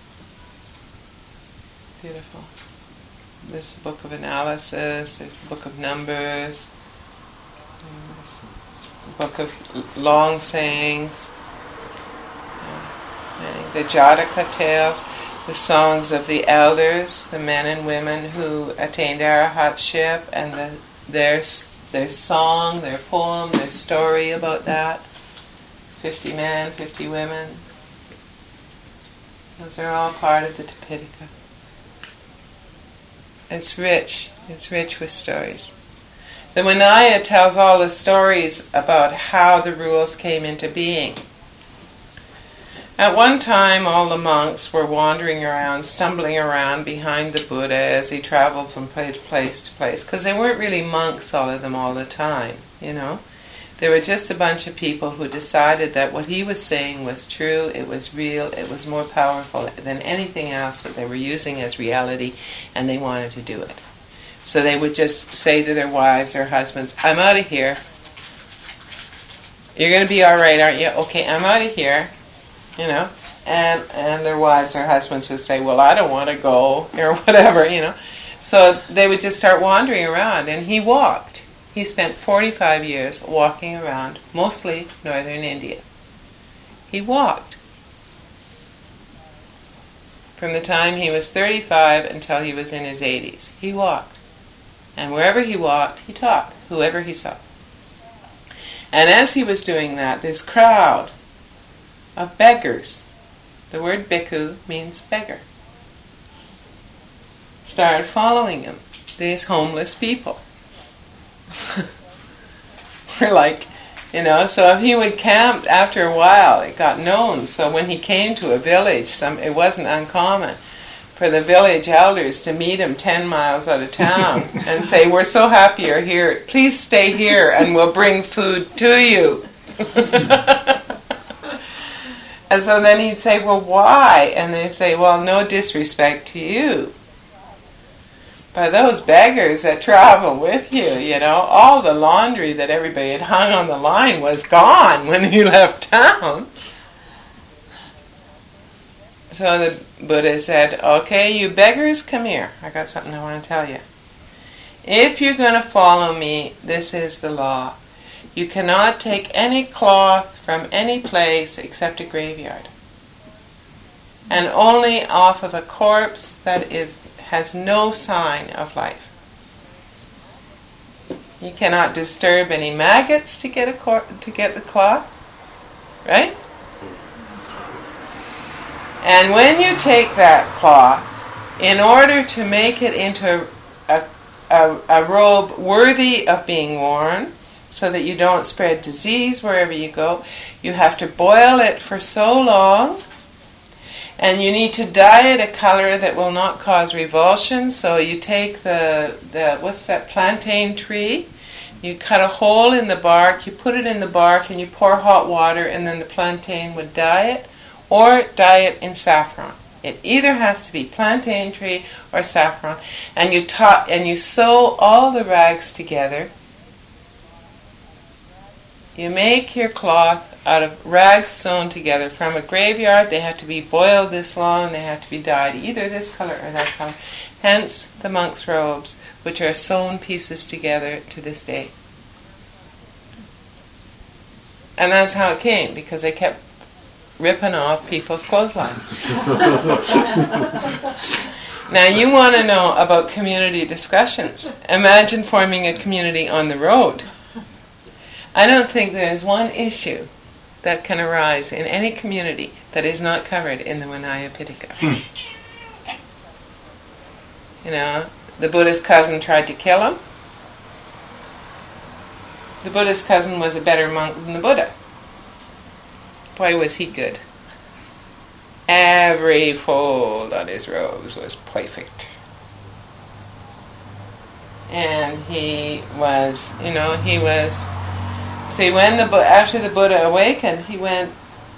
Beautiful. There's a book of analysis, there's a book of numbers, there's a book of long sayings, the Jataka tales, the songs of the elders, the men and women who attained arahatship, and their song, their poem, their story about that. 50 men, 50 women. Those are all part of the Tipitaka. It's rich with stories. The Vinaya tells all the stories about how the rules came into being. At one time, all the monks were wandering around, stumbling around behind the Buddha as he traveled from place to place, because they weren't really monks, all of them, all the time, you know. They were just a bunch of people who decided that what he was saying was true, it was real, it was more powerful than anything else that they were using as reality, and they wanted to do it. So they would just say to their wives or husbands, "I'm out of here. You're going to be all right, aren't you? Okay, I'm out of here." You know, and their wives or husbands would say, "Well, I don't want to go," or whatever, you know. So they would just start wandering around, and he walked. He spent 45 years walking around, mostly northern India. He walked. From the time he was 35 until he was in his 80s. He walked. And wherever he walked, he taught, whoever he saw. And as he was doing that, this crowd of beggars, the word bhikkhu means beggar, started following him. These homeless people. We're like, you know, so if he would camp, after a while it got known. So when he came to a village, it wasn't uncommon for the village elders to meet him 10 miles out of town and say, "We're so happy you're here. Please stay here and we'll bring food to you." And so then he'd say, "Well, why?" And they'd say, "Well, no disrespect to you, but those beggars that travel with you, you know, all the laundry that everybody had hung on the line was gone when you left town." So the Buddha said, "Okay, you beggars, come here. I got something I want to tell you. If you're going to follow me, this is the law. You cannot take any cloth from any place except a graveyard. and only off of a corpse that has no sign of life. You cannot disturb any maggots to get the cloth, right? And when you take that cloth, in order to make it into a robe worthy of being worn, so that you don't spread disease wherever you go, you have to boil it for so long, and you need to dye it a color that will not cause revulsion. So you take the what's that, plantain tree, you cut a hole in the bark, you put it in the bark, and you pour hot water, and then the plantain would dye it, or dye it in saffron. It either has to be plantain tree or saffron, and you sew all the rags together. You make your cloth out of rags sewn together from a graveyard. They have to be boiled this long, they have to be dyed either this color or that color. Hence the monks' robes, which are sewn pieces together to this day. And that's how it came, because they kept ripping off people's clotheslines. Now you want to know about community discussions. Imagine forming a community on the road. I don't think there's one issue that can arise in any community that is not covered in the Vinaya Pitaka. You know, the Buddha's cousin tried to kill him. The Buddha's cousin was a better monk than the Buddha. Boy, was he good. Every fold on his robes was perfect. And he was, see, after the Buddha awakened, he went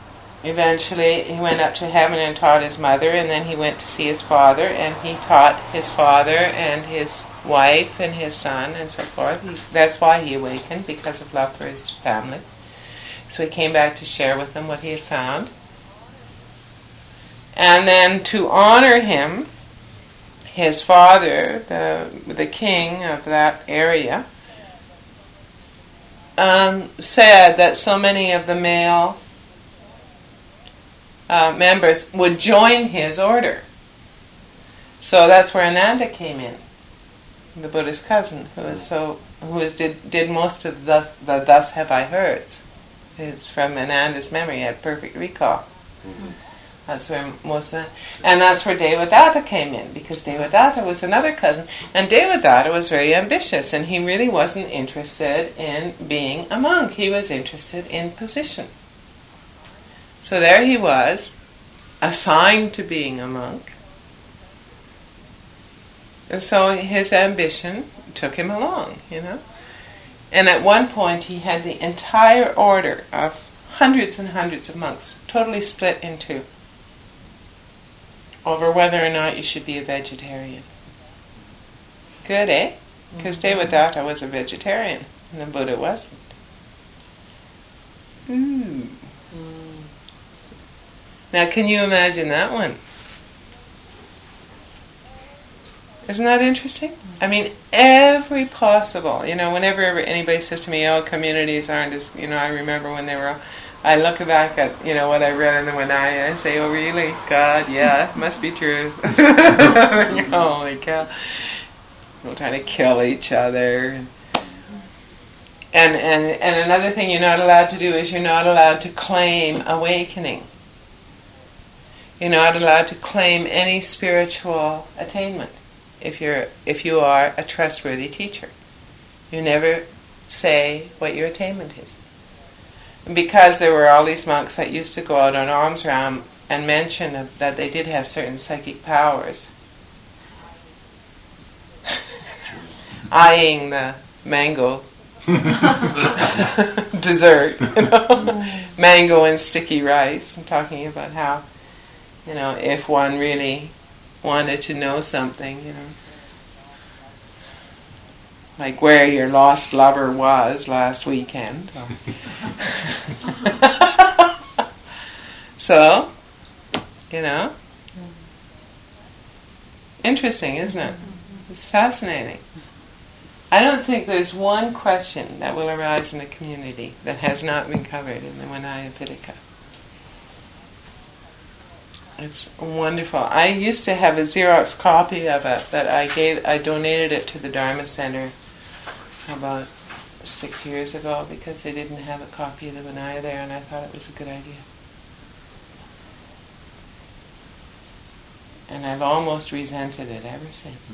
up to heaven and taught his mother, and then he went to see his father, and he taught his father and his wife and his son and so forth. That's why he awakened, because of love for his family. So he came back to share with them what he had found. And then to honor him, his father, the king of that area, said that so many of the male members would join his order. So that's where Ananda came in, the Buddha's cousin, who did most of the Thus Have I Heards. It's from Ananda's memory. He had perfect recall. Mm-hmm. That's where and that's where Devadatta came in, because Devadatta was another cousin, and Devadatta was very ambitious, and he really wasn't interested in being a monk. He was interested in position. So there he was, assigned to being a monk, and so his ambition took him along, And at one point he had the entire order of hundreds and hundreds of monks totally split in two over whether or not you should be a vegetarian. Good, eh? Because Devadatta was a vegetarian and the Buddha wasn't. Now can you imagine that one? Isn't that interesting? I mean, every possible, whenever anybody says to me, oh, communities aren't as, I remember when they were, I look back at, what I read in the Vinaya and say, oh, really? God, yeah, it must be true. Holy cow. People trying to kill each other. And another thing you're not allowed to do is you're not allowed to claim awakening. You're not allowed to claim any spiritual attainment. If you are a trustworthy teacher, you never say what your attainment is. And because there were all these monks that used to go out on alms round and mention that they did have certain psychic powers, eyeing the mango dessert, mango and sticky rice, and talking about how, if one really wanted to know something, like where your lost lover was last weekend. So, interesting, isn't it? It's fascinating. I don't think there's one question that will arise in a community that has not been covered in the Vinaya Pitaka. It's wonderful. I used to have a Xerox copy of it, but I donated it to the Dharma Center about 6 years ago because they didn't have a copy of the Vinaya there, and I thought it was a good idea. And I've almost resented it ever since.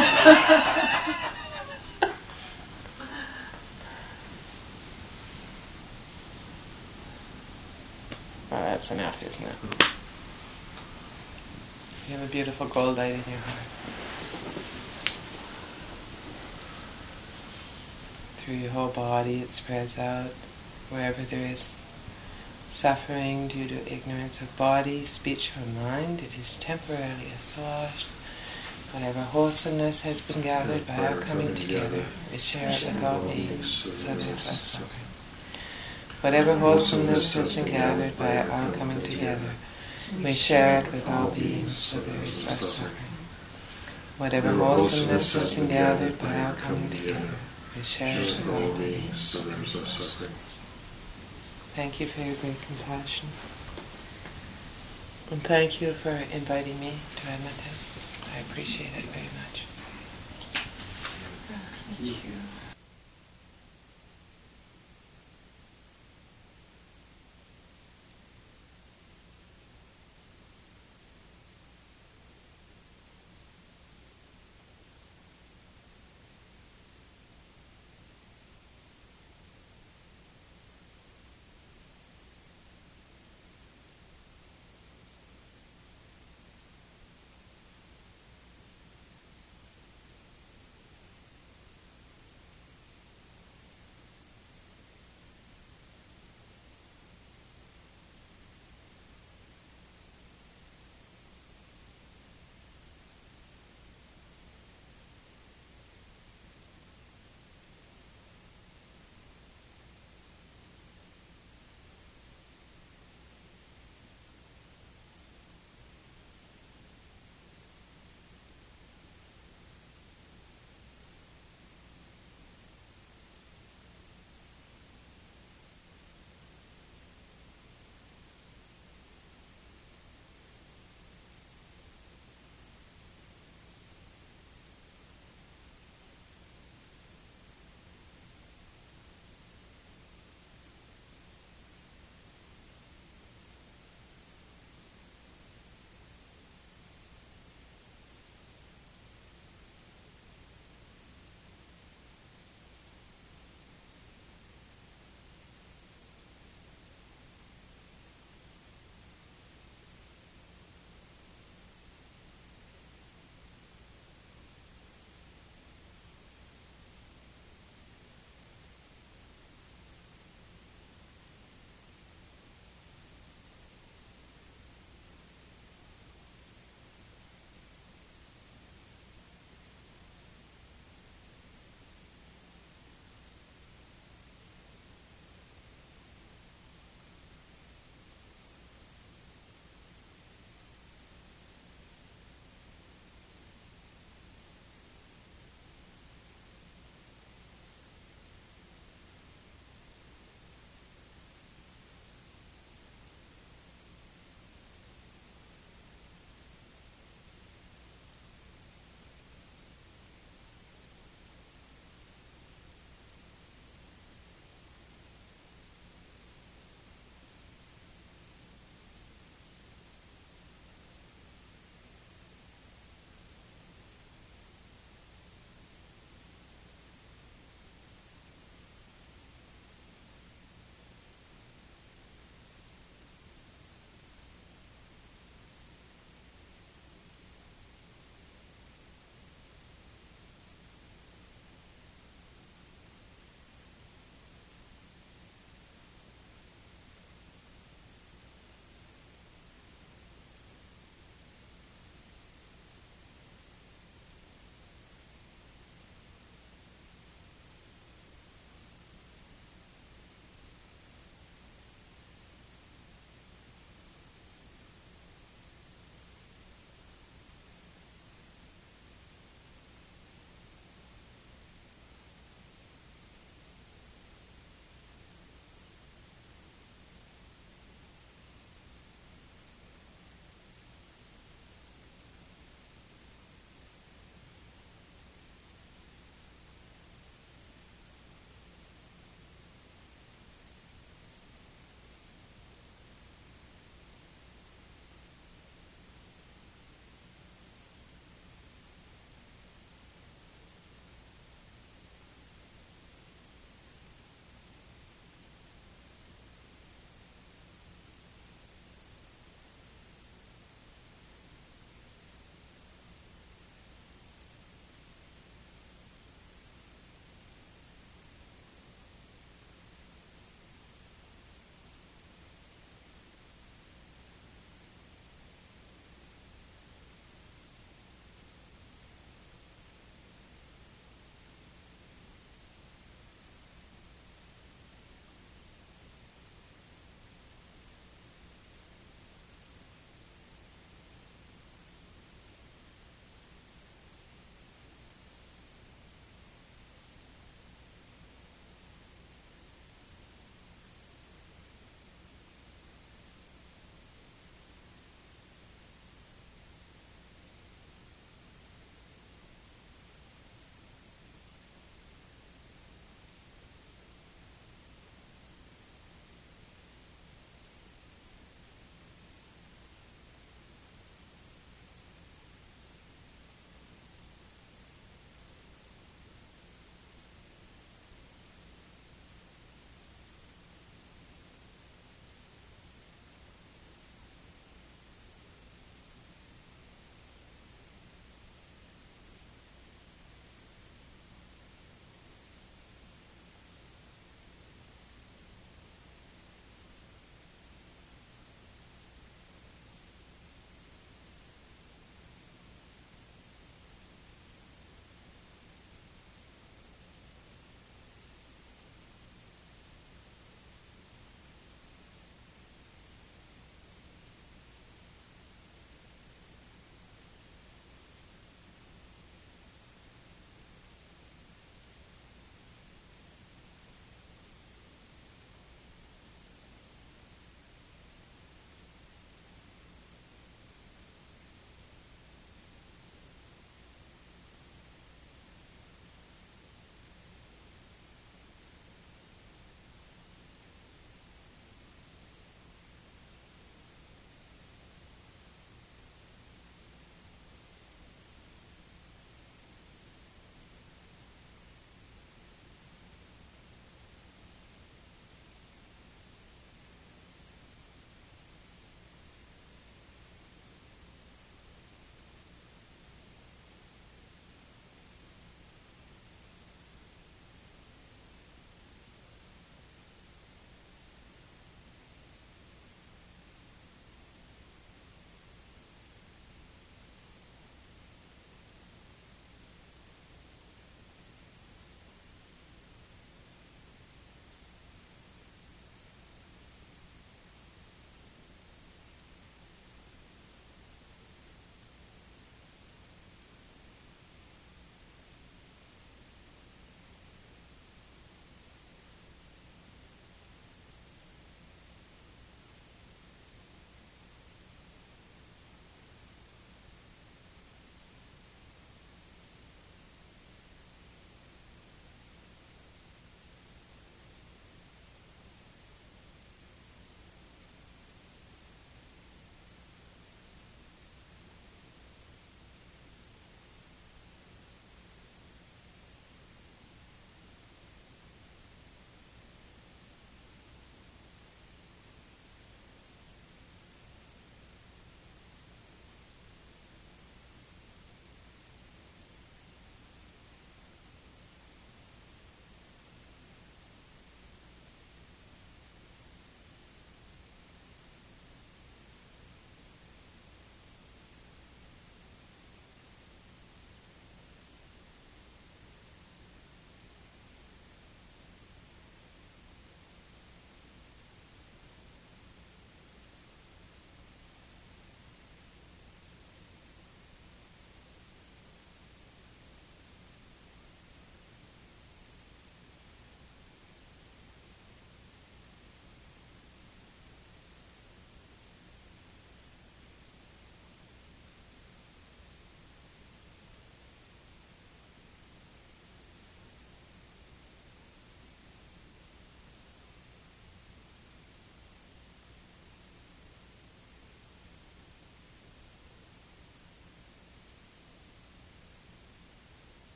Well, that's enough, isn't it? You have a beautiful gold light in your heart. Through your whole body it spreads out. Wherever there is suffering due to ignorance of body, speech, or mind, it is temporarily assuaged. Whatever wholesomeness has been gathered by our coming together, we share it with all beings, so there is less suffering. Whatever wholesomeness has been gathered by our coming together, we share it with all beings, so there is less suffering. Whatever wholesomeness has been gathered by our coming together, we share it with all beings, so there is less suffering. Thank you for your great compassion. And thank you for inviting me to Edmonton. I appreciate it very much. Thank you.